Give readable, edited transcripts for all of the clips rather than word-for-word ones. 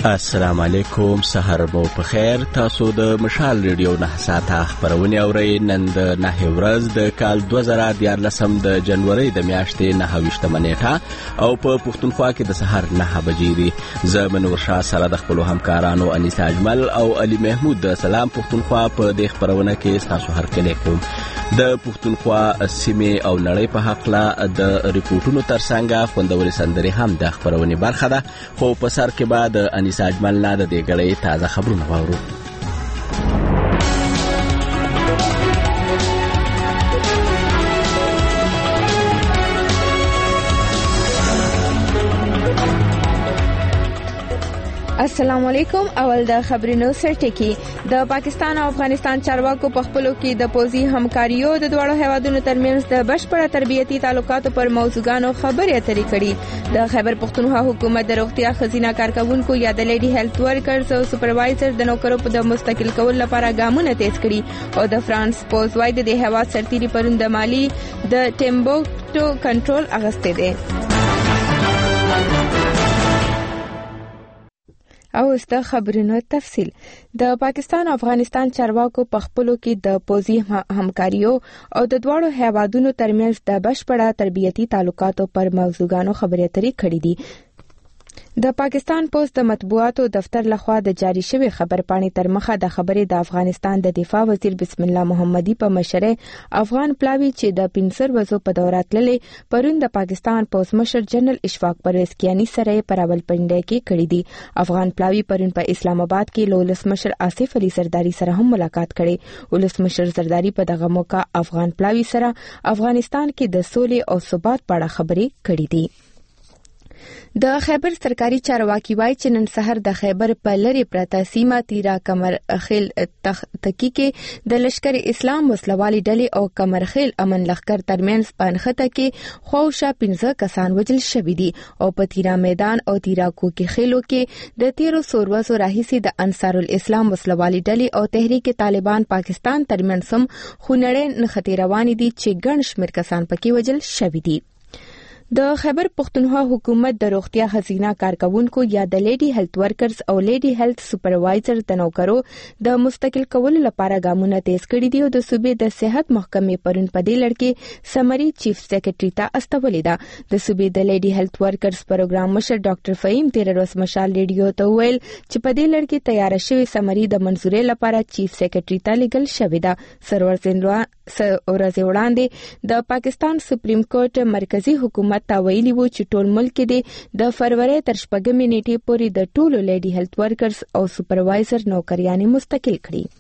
السلام علیکم، سحر مو په خیر. تاسو د مشال ریډیو 9 ساعته خبرونه اورئ. نن د 9 ورځ د کال 2014 د جنوري د میاشتې 29 نیټه او په پښتونخوا کې د سحر 9 بجې دي. زه منور شاه سره د خپل همکارانو انیسا اجمل او علي محمود د سلام پښتونخوا په دې خبرونه کې تاسو هرکلی کوم. د پښتونخوا سیمې او نړۍ په حق لا د ریپورتونو ترڅنګ خوندوري سندري هم د خبرونه برخه ده. خو په سر کې بعد انیسا اجمل نه د دې غړې تازه خبرونه واورو. السلام علیکم. اول د خبرونو سرټکی. د پاکستان او افغانستان چارواکو په خپلو کې د پوزي همکاریو د دوړو هیوادونو ترمنځ د بشپړه تربیتي تعلقاتو پر موضوعاتو خبرې اترې کړي. د خیبر پختونخوا حکومت د روغتیا خزینه کارکونکو یا د لیډي هیلث ورکرز او سپروایزر د نوکرو په د مستقل کول لپاره ګامونه تیز کړي او د فرانس پوز وايي د هیواد سرتیري پروند د مالی د ټیمبوکټو کنټرول اغسته دي. او است خبرونو تفصیل. د پاکستان او افغانستان چارواکو په خپلو کې د پوزي همکاریو او د دوړو هیوادونو ترمنځ د بشپړه تربیتي تعلقاتو پر موضوعاتو خبرې اترې کړې دي. د پاکستان پوسټ د مطبوعاتو دفتر لخوا د جاری شوی خبرپاڼې تر مخه د خبرې د افغانستان د دفاع وزیر بسم الله محمدي په مشرۍ افغان پلاوی چې د 15 ورځو په دوره تللې پرون د پاکستان پوسټ مشر جنرال اشفاق پرویز کیانی سره پر راولپنډي کې کړی دي. افغان پلاوی پرون په اسلام آباد کې لولس مشر آصف علي زرداری سره هم ملاقات کړي. ولس مشر زرداری په دغه موقع افغان پلاوی سره افغانستان کې د سولې او ثبات په اړه خبرې کړې دي. د خیبر سرکاري چارواکي وایي چې نن سحر د خیبر په لری پرته سیمه تیرا کمرخیل تکی کې د لشکر اسلام وسلوالي ډلې او کمرخیل امن لخر ترمنځ پنخته کې خوښه 15 کسان وجل شوي دي او په تیرا میدان او تیرا کوکي خیلو کې د 13 سوروزو راهیسي د انصار الاسلام وسلوالي ډلې او تحریک طالبان پاکستان ترمنځ هم خونړې نښتې روانې دي چې ګڼ شمېر کسان پکې وجل شوي دي. د خیبر پختونخوا حکومت د روغتیا خزینه کارکونکو یا د لیډي هیلث ورکرز او لیډي هیلث سپروایزر د نوکرو د مستقل کولو لپاره ګامونه تیز کړي دي او د صوبې د صحت محکمې پرون په دې لړ کې سمري چیف سیکریټري ته استولې ده. د صوبې د لیډي هیلث ورکرز پروګرام مشر ډاکټر فهیم تیرروز مشال ریډیو ته ویل چې په دې لړ کې تیار شوی سمري د منزورې لپاره چیف سیکریټري ته لیږل شوی ده. ورځ وړاندې د پاکستان سپریم کورټ مرکزی حکومت تا ویلي وو چې ټول ملک کې د فروری تر 8 نیټې پورې د ټولو لیډي هیلث ورکرز او سپروایزر نوکریانې مستقل کړي.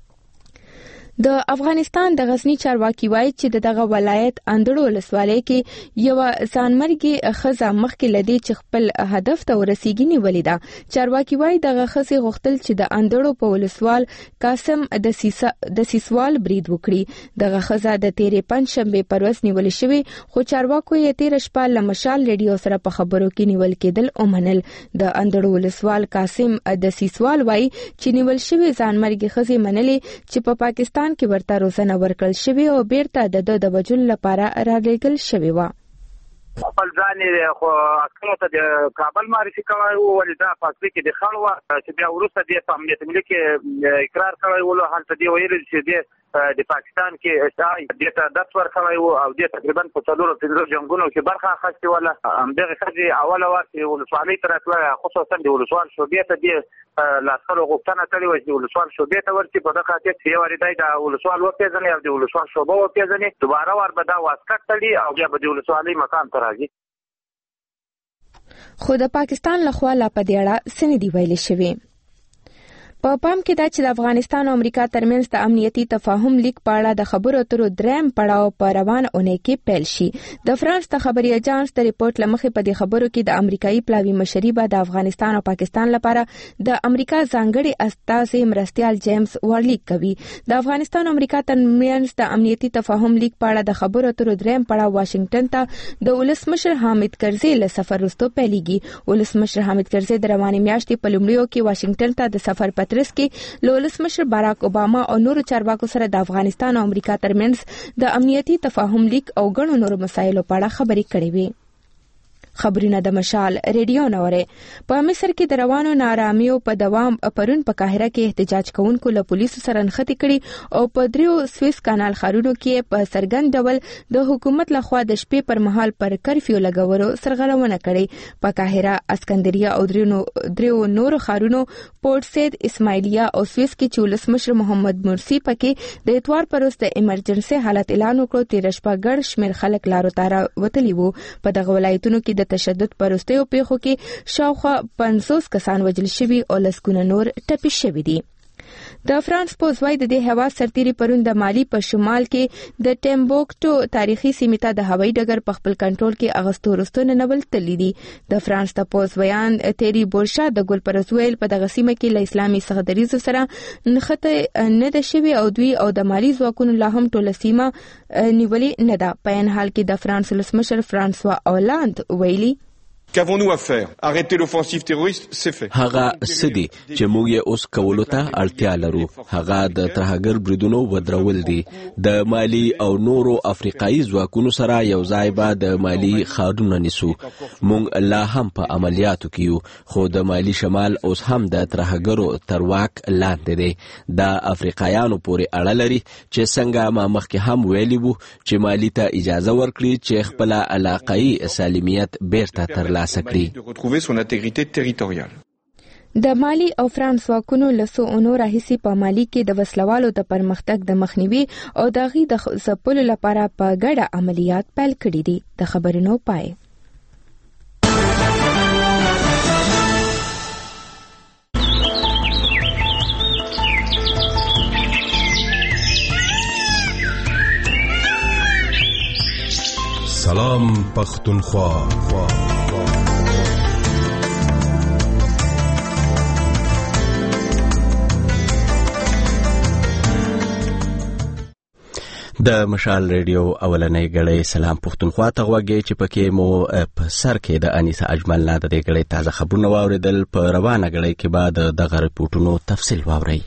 د افغانستان د غزنی چارواکي وایي چې دغه ولایت اندړو ولسوالۍ کې یو ځانمرګي خزه مخکې لدی چې خپل هدف ته ورسیږي نیولې ده. چارواکي وایي دغه خزه غوښتل چې د اندړو په ولسوال قاسم د سیسوال برید وکړي. دغه خزه د تیرې پنځشنبه پروز نیول شوی خو چارواکو یې تیر شپه لمشال ریډیو سره په خبرو کې نیول کېدل او منل. د اندړو ولسوال قاسم د سیسوال وایي چې نیول شوی ځانمرګي خزه منلې چې په پاکستان کې ورته روزنه ورکړل شوی او بیرته د وجل لپاره راغلل شوی و. خپل ځان خو اکثر ته د کابل معرفي کوي او ولدا فاصله کې د خلوا چې بیا ورسته د امنیت ملي اقرار کوي ول هلته دی ویل چې د پاکستان کې د داس ورکوي او د تقریبا په څلورو پنځو جنگونو کې برخه اخیستې ولا همدغه خځې اوله ورته ولسوالۍ تر اتله خصوصا د ولسوال شوبې ته د لاسکرو غوښتنه کړې و چې ولسوال شوبې ته ورته په دغه خاطر چې یو ریدای د ولسوال وپیژني او د ولسوال شوبه وپیژني دوباره ور به دا واسکټ تلي او بیا به د ولسوالۍ مقام ته راځي. خو د پاکستان لخوا لا په دې اړه څه نه دی ویل شوی. په پام کې دا چې د افغانستان او امریکا ترمنځ د امنیتي تفاهم لیک په اړه د خبرو اترو دریم پړاو په روانه اونۍ کې پیل شي. د فرانس د خبري اژانس د ریپورت لمخې په دې خبرو کې د امریکایي پلاوی مشري به د افغانستان او پاکستان لپاره د امریکا ځانګړي استازي مرستيال جیمز وارلیک کوي. د افغانستان او امریکا ترمنځ د امنیتي تفاهم لیک په اړه د خبرو اترو دریم پړاو واشنگټن ته د ولسمشر حامد کرزي له سفر وروسته پیلېږي. ولسمشر حامد کرزي د روانې میاشتې په لومړیو کې واشنگټن ته د سفر پترس کې له ولسمشر باراک اوباما او نورو چارواکو سره د افغانستان او امریکا ترمنځ د امنیتي تفاهم لیک او ګڼو نورو مسایلو په اړه خبرې کړې وې. خبرونه د مشال ریډیو نوري. په مصر کې د روانو نارامیو په دوام پرون په قاهره کې احتجاج کوونکو له پولیسو سره نښتې کړي او په دریو سویس کانال ښارونو کې په څرګند ډول د حکومت لخوا د شپې پر مهال پر کرفیو لګولو سرغړونه کړې. په قاهره، اسکندریه او دریو نورو ښارونو پورت سید، اسماعیلیه او سویس کې چې ولسمشر محمد مرسی پکې د اتوار پر ورځ د ایمرجنسي حالت اعلان وکړ. تیر شپه ګڼ شمېر خلک لارو ته وتلي وو. په دغه ولایتونو کې د تشدد پر وروستیو پیښو کې شاوخوا 50 کسان وژل شوي او لسګونه نور ټپي شوي دي. د فرانس پوځوي د دې هوا سرتیري پرون د مالی په شمال کې د ټیمبوکټو تاریخي سیمې ته د هوایي ډګر په خپل کنټرول کې اغستو وروسته ننول تللی دي. د فرانس د پوځویان تیری بورشا د ګل پرزویل په دغه سیمه کې له اسلامي څخه سره نښته نه ده شوي او دوی او د مالی ځواکونو لا هم ټوله سیمه نیولې نه ده. په ان حال کې د فرانس ولسمشر فرانسوا اولاند ویلي Qu'avons-nous à faire? Arrêter l'offensive terroriste, c'est fait. هغه سدي چې موږ یې اوس کولو ته اړتیا لرو هغه د ترهګر بریدونو ودرول دي. د مالی او نورو افریقایي ځواکونو سره یو ځای به د مالی ښارونه نیسو. موږ لا هم په عملیاتو کې یو، خو د مالی شمال اوس هم د ترهګرو تر واک لاندې دی. د افریقایانو پورې اړه لري چې څنګه ما مخکې هم ویلي وو چې مالی ته اجازه ورکړي چې خپل علاقايي سالمیت بیرته ترلاسه de retrouver son intégrité territoriale. د مالی او فرانس واکونو له څو اونو راهیسې په مالی کې د وسلوالو د پرمختګ د مخنیوي او د هغې د ځپلو لپاره په ګډه عملیات پیل کړي دي. د خبرونو پای. سلام پختونخوا. د مشال ریډیو اولنۍ غړې سلام پختونخوا ته غوږی چې پکې مو په سر کې د انیسه اجمل نه د غړې تازه خبرونه واوریدل. په روانه غړې کې بعد دغه رپورټونو تفصیل واورئ.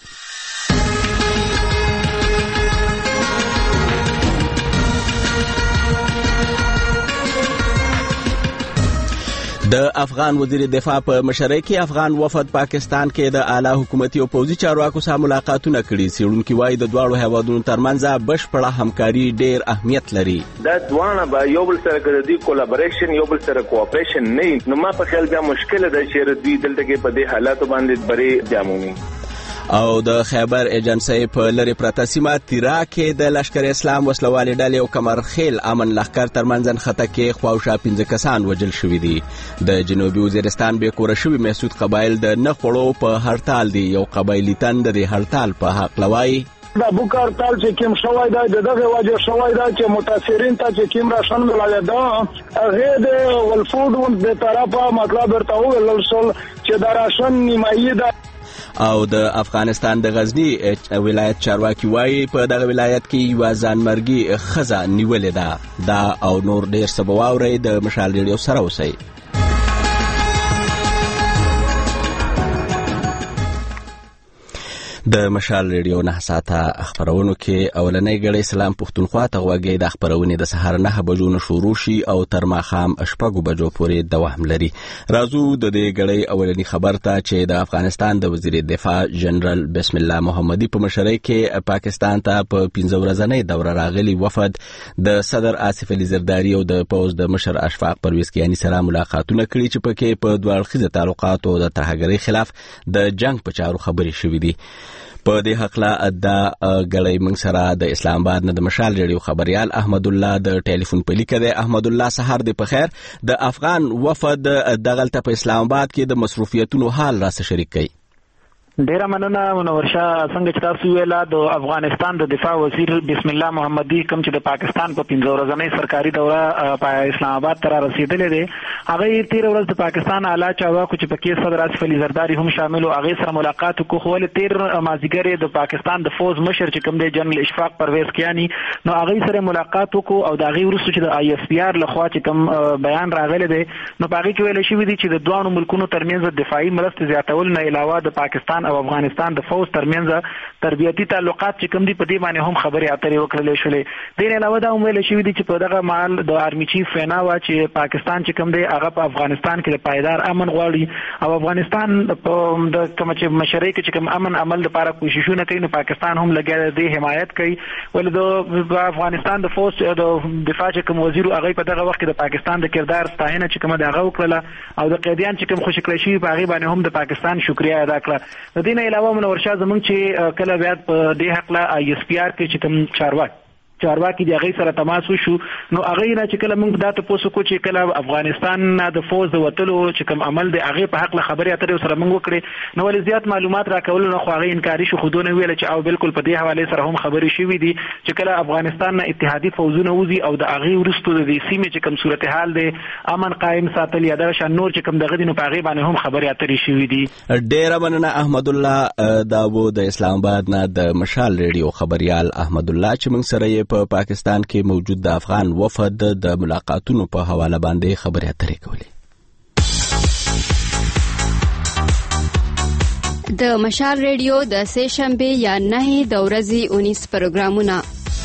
د افغان وزیر دفاع په مشرۍ کې افغان وفد پاکستان کې د اعلی حکومتي او پوځي چارواکو سره ملاقاتونه کړي. څېړونکي وایي د دواړو هیوادونو ترمنځ بشپړه همکاري ډېر اهمیت لري. دا دواړه به یو بل سره کوي کولابریشن، یو بل سره کوآپریشن نه. نو ما په خیال دا مشکل ده چې دوی دلته کې په دې حالاتو باندې بری جامومي. او د خیبر ایجنسی په لری پرته سیمه تیرا کې د لشکر اسلام وسلوالې ډلې او کمرخیل امن لښکر ترمنځ نښته کې خواوشا 15 کسان وژل شوي دي. د جنوبي وزیرستان بې کوره شوي محسود قبایل د نه خوړو په هړتال دي. یو قبایلي تن د دې هړتال په حق لوایي دا بوک هړتال چې کوم شوی دی دغه وجه شوی دی چې متاثرین ته چې کوم راشن ملاوي دا هغه د ولفود د طرفه مطلب ورته ویل شول چې دا راشن نیمایي ده. او د افغانستان د غزنی ولایت چارواکي وایي په دغه ولایت کې یو ځانمرګي ښځه نیولې ده. دا او نور ډېر څه به واورئ. د مشال ریډیو سره اوسئ. د مشال ریډیو 9 ساعته خبرونو کې اولنۍ غړې سلام پختونخوا ته غوږی. د خبرونې د سهار 9 بجو نه شروع شي او تر ماښام 6 بجو پورې دوام لري. راځو د دې غړې اولنۍ خبر ته چې د افغانستان د وزیر دفاع جنرال بسم الله محمدي په مشرۍ کې پاکستان ته په 15 ورځنۍ دوره راغلي وفد د صدر آصف علي زرداري او د پوز د مشر اشفاق پرویز کیانی سره ملاقاتونه کړي چې پکې په دوه اړخیزه تعلقاتو د ترهګرۍ خلاف د جنگ په چارو خبرې شوې دي. په دې حقله د غړې موږ سره د اسلام آباد نه د مشال ریډیو خبريال احمد الله د ټلیفون په لیکه ده. احمد الله سحر دې په خیر. د افغان وفد دغلته په اسلام آباد کې د مصروفیتونو حال را سره شریک کړي. ډیره مننه منورشا. څنګه چې تاسو ویلا د افغانستان د دفاع وزیر بسم الله محمدي کوم چې د پاکستان په 15 ورځنۍ سرکاري دوره په اسلام آباد ته رسیدلې ده، هغه 13 ورځې د پاکستان اعلی چارواکو چې پکې صدر آصف علي زرداري هم شامل او هغه سره ملاقات وکړو. خو له 13 مازیګر د پاکستان د فوز مشر چې کوم دی جنرال اشفاق پرویز کیانی نو هغه سره ملاقات وکړو او دا هغه ورسره چې د آی ایس پی آر لخوا چې کوم بیان راغلی دی نو هغه کې ویل شوی دی چې د دوه ملکونو ترمنځ دفاعي مرستې زیاتول نه علاوه د پاکستان او افغانستان د فوز ترمنځ تربیتی تعلقات چې کوم دي په دې باندې هم خبرې اترې وکړلې شولې. دین علاوه دا ویل شوی دی چې په دغه مال د آرمي چیف وینا وا چې پاکستان چې کوم دی هغه په افغانستان کې د پایدار امن غواړي او افغانستان په د کوم چې مشرۍ کې چې کوم امن عمل لپاره کوششونه کوي نو پاکستان هم لګیا دی حمایت کوي. ول د افغانستان د فوج د دفاع چې کوم وزیر هغه په دغه وخت کې د پاکستان د کردار ستاینه چې کوم دغه وکړه او د قیدیان چې کوم خوشی کړی شي په هغه باندې هم د پاکستان شکریا ادا کړه. د دې نه علاوه منور شاه زمونږ چې کله بیا په دې حق لا ISPR کې چې کوم چارواکي دی هغه سره تماس وشو نو هغه نه چې کله موږ دا تاسو کو چې کله افغانستان د فوج د وټلو چې کوم عمل دی هغه په حق له خبرې اترې سره موږ وکړي نو ولې زیات معلومات راکول نو خو هغه انکاري شو خودونه ویل چې او بالکل په دې حواله سره هم خبرې شوې دي چې کله افغانستان نه اتحادي فوجونه وزي او د هغه ورستو د سیمې چې کوم صورتحال دی امن قائم ساتل یا د شان نور چې کوم دغه دینو په هغه باندې هم خبرې اترې شوې دي. ډېر مننه احمد الله داو د اسلام آباد نه د مشال ریډیو خبريال احمد الله چې موږ سره په پاکستان کې موجود د افغان وفد د ملاقاتونو په حواله باندې خبرې اترې کولې. د مشال ریډیو د سه شنبه یا 9 د ورځې 19 پروګرامونه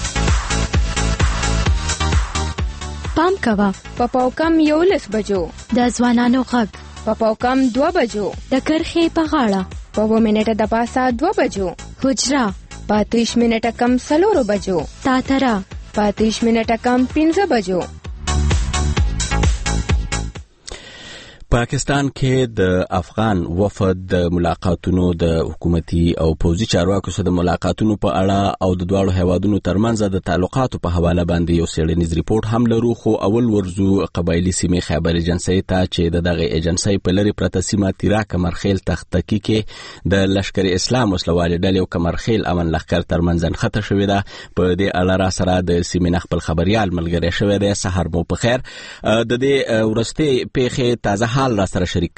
پام کوا په پاوکم 11 بجو د ځوانانو غږ په پاوکم 2 بجو د کرخې په غاړه په 2 منټه د پاسه 2 بجو حجرا 35 منټه کم 4 بجو تاترا 35 منټه کم 15 بجو. پاکستان کې د افغان وفد د ملاقاتونو د حکومتي او پوځي چارواکو سره د ملاقاتونو په اړه او د دواړو هیوادونو ترمنځ د تعلقاتو په حواله باندې یو څېړنیز ریپورت هم لرو خو اول ورزو قبایلی سیمې خیبر ایجنسی ته چې دغه ایجنسی په لری پرته سیمه تیرا کمرخیل تختکی کې د لشکر اسلام وسلوالې ډلې او کمرخیل امن لښکر ترمنځ خطه شوې ده. په دې اړه را سره د سیمې خپل خبريال ملګری شوی دی. سحر مو په خیر. د دې ورستي پیښې تازه حال را سره شریک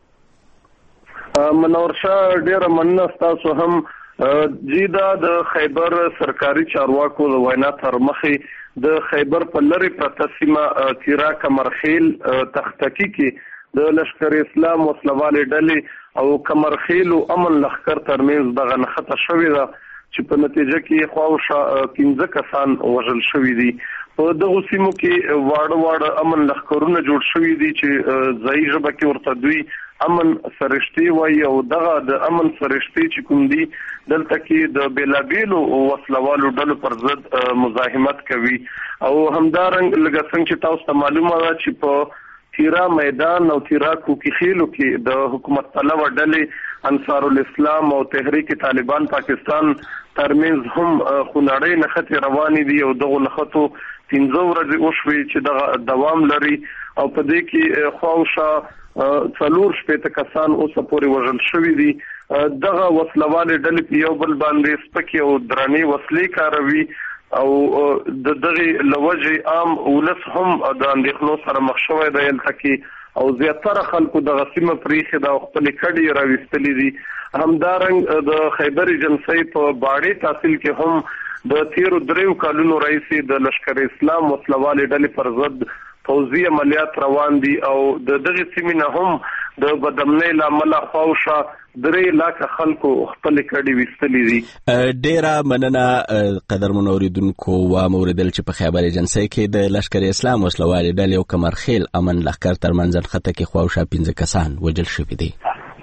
کړي. منور شاه ډېر مننه تاسو هم جیدا د خیبر سرکاري چارواکو د وینا تر مخې د خیبر په لری پرته سیمه تیرا کمرخیل تختکی کې د لشکر اسلام وسلوالې ډلې او کمرخیل او امن لښکر ترمنځ دغه نخته شوې ده چې په نتیجه کې خواوشا 15 کسان وژل شوي دي. په دغه سیمو کې واړه امن لښکرونه جوړ شوي دي چې ځای ژبه کې ورته دوی امن سرشتي وایي او دغه د امن سرشتي چې کوم دي دلته کې د بیلابیلو وسلوالو ډلو پر ضد مزاحمت کوي او همدارنګ لږ څنګه چې تاسو ته معلومه ده چې په تیرا میدان او تیرا کوکی خیلو کې د حکومت طلب ډلې انصار الاسلام او تحریک طالبان پاکستان ترمنځ هم خونړۍ نښتې روانې دي او دغه نښتو 15 ورځې وشوي چې دغه دوام لري او په دې کې خواوشا 4 شپېته کسان اوس پورې وژل شوي دي. دغه وسلوالې ډلې په یو بل باندې سپکې او درنې وسلې کاروي او د دغه لوجه عام ولس هم د اندېښنو سره مخ شوی دی التکی او زیاتره خلکو د غسیمه پریخه د خپل کډي راوستلې دي. همدارنګ د خیبر ایجنسی په باړې تحصیل کې هم د 13 کالونو رئیس د لشکر اسلام وسلوالې ډلې پر ضد فوزي عملیات روان دي او د دغه سیمې نه هم د بدامنۍ لامل خواوشا 3 لک خلکو خپل کډي وستلې دي. ډېر مننه قدرمن اوریدونکو و موردل چې په خیبر ایجنسی کې د لشکر اسلام وسلوالې ډلې او کمرخیل امن لښکر ترمنځ خطه کې خواوشا 15 کسان وژل شوي دي.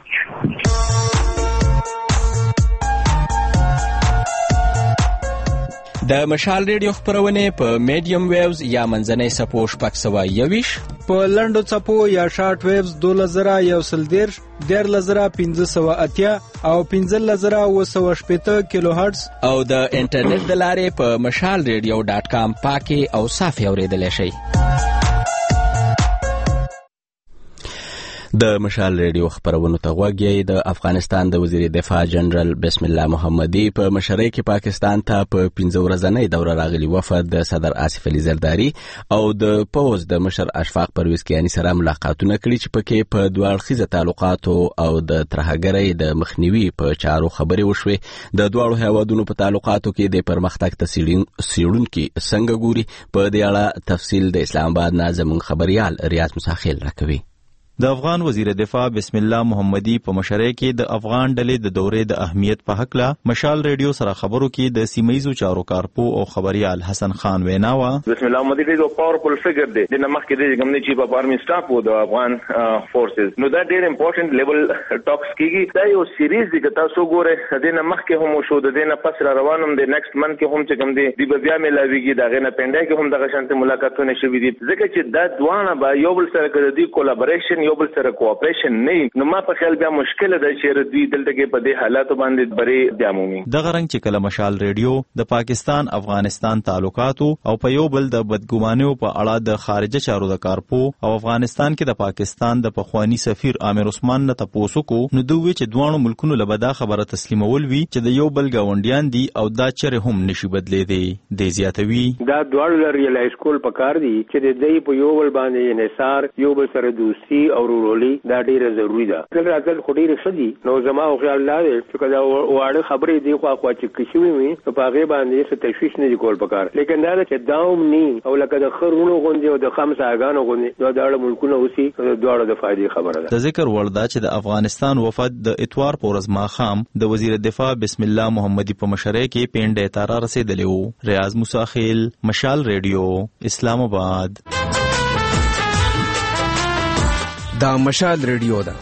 د مشال ریډیو خبرونه په میډیم ویوز یا منځنۍ سپو شپږ 121 په لنډو څپو یا شارټ ویوز 2110 10580 او 15980 کیلو هرتز او د انټرنیټ د لارې په mashalradio.com پاکي او صافي اوریدل شي. د مشال ریډیو خبرونو ته غوږی. د افغانستان د وزیر دفاع جنرال بسم الله محمدي په مشرۍ کې پاکستان ته په 15 ورځنۍ دوره راغلي وفد د صدر آصف علي زرداری او د پوز د مشر اشفاق پرویز کیانی سره ملاقاتونه کړي چې پکې په دوه اړخیزه تعلقاتو او د ترهګرۍ د مخنیوي په چارو خبرې وشوې. د دوه هیوادونو په تعلقاتو کې د پرمختګ تسهیلونکي څنګه ګوري په دې اړه تفصیل د اسلام آباد نه زموږ خبريال ریاض مساخیل راکوي. د افغان وزیر دفاع بسم الله محمدي په مشرۍ کې د افغان ډلې د دورې د اهمیت په حق له مشال ریډیو سره خبرو کې د سیمایي چارو کارپو او خبريال حسن خان وینا وا بسم الله محمدي ډېر پاورفل فیګر دی د نمخ کې د ګمنې چیف اف آرمي سټاف وو د افغان فورسز نو دا ډېر امپورټنت لیول ټاکس کیږي دا یو سیریز دی چې تاسو ګوره د نمخ کې هم شو د دینه پس را روانم د نیکسټ منث کې هم چې کوم دی د بیا ملاویږي دا غنه پنده کې هم د غشنت ملاقاتونه شوي دي ځکه چې دا دوانه به یو بل سره کوي کولابوریشن یو بل سره کوآپریشن نه نو ما په خیال بیا مشکل ده چې دوی دلته کې په دې حالاتو باندې بری دیامومي د غرنګ چې کله مشال ریډیو د پاکستان افغانستان تعلقاتو او په یو بل د بدګمانیو په اړه د خارجه چارو د کارپو او افغانستان کې د پاکستان د پخوانی سفیر عامر عثمان نه تاسو کو نو دوی چې دوه ملکونو لبدا خبره تسلیمول وی چې د یو بل گاونډیان دي او دا چره هم نشي بدلې دي زیاتوي دا دوه ریلایز کول پکار دي چې د دې په یو بل باندې انحصار یو بل سره دوستي او ورولي دا ډیره ضروری ده کله راځل خو ډیره شدي نو زما خو خیال لا دی چې کله واړه خبرې دی خو چې کښوي وي په هغه باندې څه تشویش نه کول پکار لیکن دا چې داوم ني او لکه د خرونو غوندي او د خمسه اگانو غوندي نو دا ملکونه اوسي دواړو د فائدې خبره ده د ذکر وردا چې د افغانستان وفد د اتوار پورز ماخام د وزیر دفاع بسم الله محمدي په مشرۍ کې پینډه تارا رسیدلی وو ریاض موساخیل مشال ریډیو اسلام آباد دا مشال ریډیو ده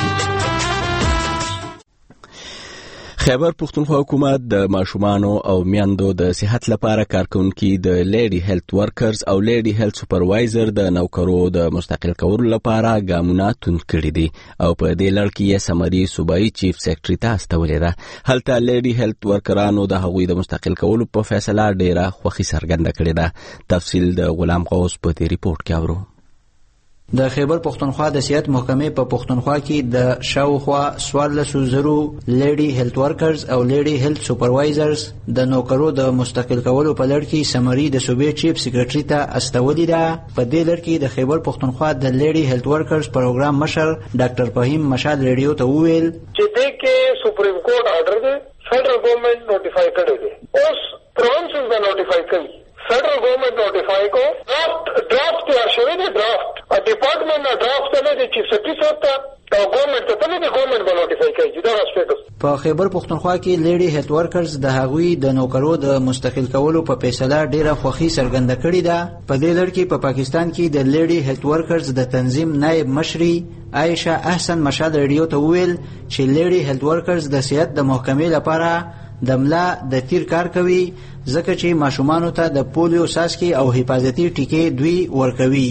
خیبر پختونخوا حکومت د ماشومانو او میندو د صحت لپاره کارکونکي د لیډي هیلث ورکرز او لیډي هیلث سپروایزر د نوکرو د مستقل کولو لپاره ګامونه توند کړي دي او په دې لړ کې یې سمري صوبایي چیف سیکریټري ته استولې ده هلته لیډي هیلث ورکرانو د هغوی د مستقل کولو په فیصله ډیره خوښي څرګنده کړې ده تفصیل د غلام غوث په دې ریپورت کې اورو د خیبر پختونخوا د صحت محکمې په پختونخوا کې د شاوخوا 1400 لیډي هیلث ورکرز او لیډي هیلث سپروایزرز د نوکرو د مستقل کولو په لړ کې سمري د صوبې چیف سیکریټري ته استولې ده په دې لړ کې د خیبر پختونخوا د لیډي هیلث ورکرز پروګرام مشر ډاکټر فهیم مشال ریډیو ته وویل چې دې کې سپریم کورټ آرډر دی فدرل ګورنمنت نوټیفای کړی دی اوس پروونسز به نوټیفای کوي فدرل ګورنمنت نوټیفای کو ډرافټ تیار شوی دی ډرافټ ډپارټمنټ نه ډرافټ نه دی چیف سیکریټري ته او ګورنمنت ته نه دی ګورنمنت به نوټیفای کوي چې دا سټیټس په خیبر پختونخوا کې لیډي هیلث ورکرز د هغوی د نوکرو د مستقل کولو په فیصله ډیره خوښي څرګنده کړې ده په دې لړ کې په پاکستان کې د لیډي هیلث ورکرز د تنظیم نائب مشري عائشه احسن مشال ریډیو ته وویل چې لیډي هیلث ورکرز د صحت د محکمې لپاره د ملا د تیر کار کوي ځکه چې ماشومانو ته د پولیو څاڅکي او حفاظتي ټیکې دوی ورکوي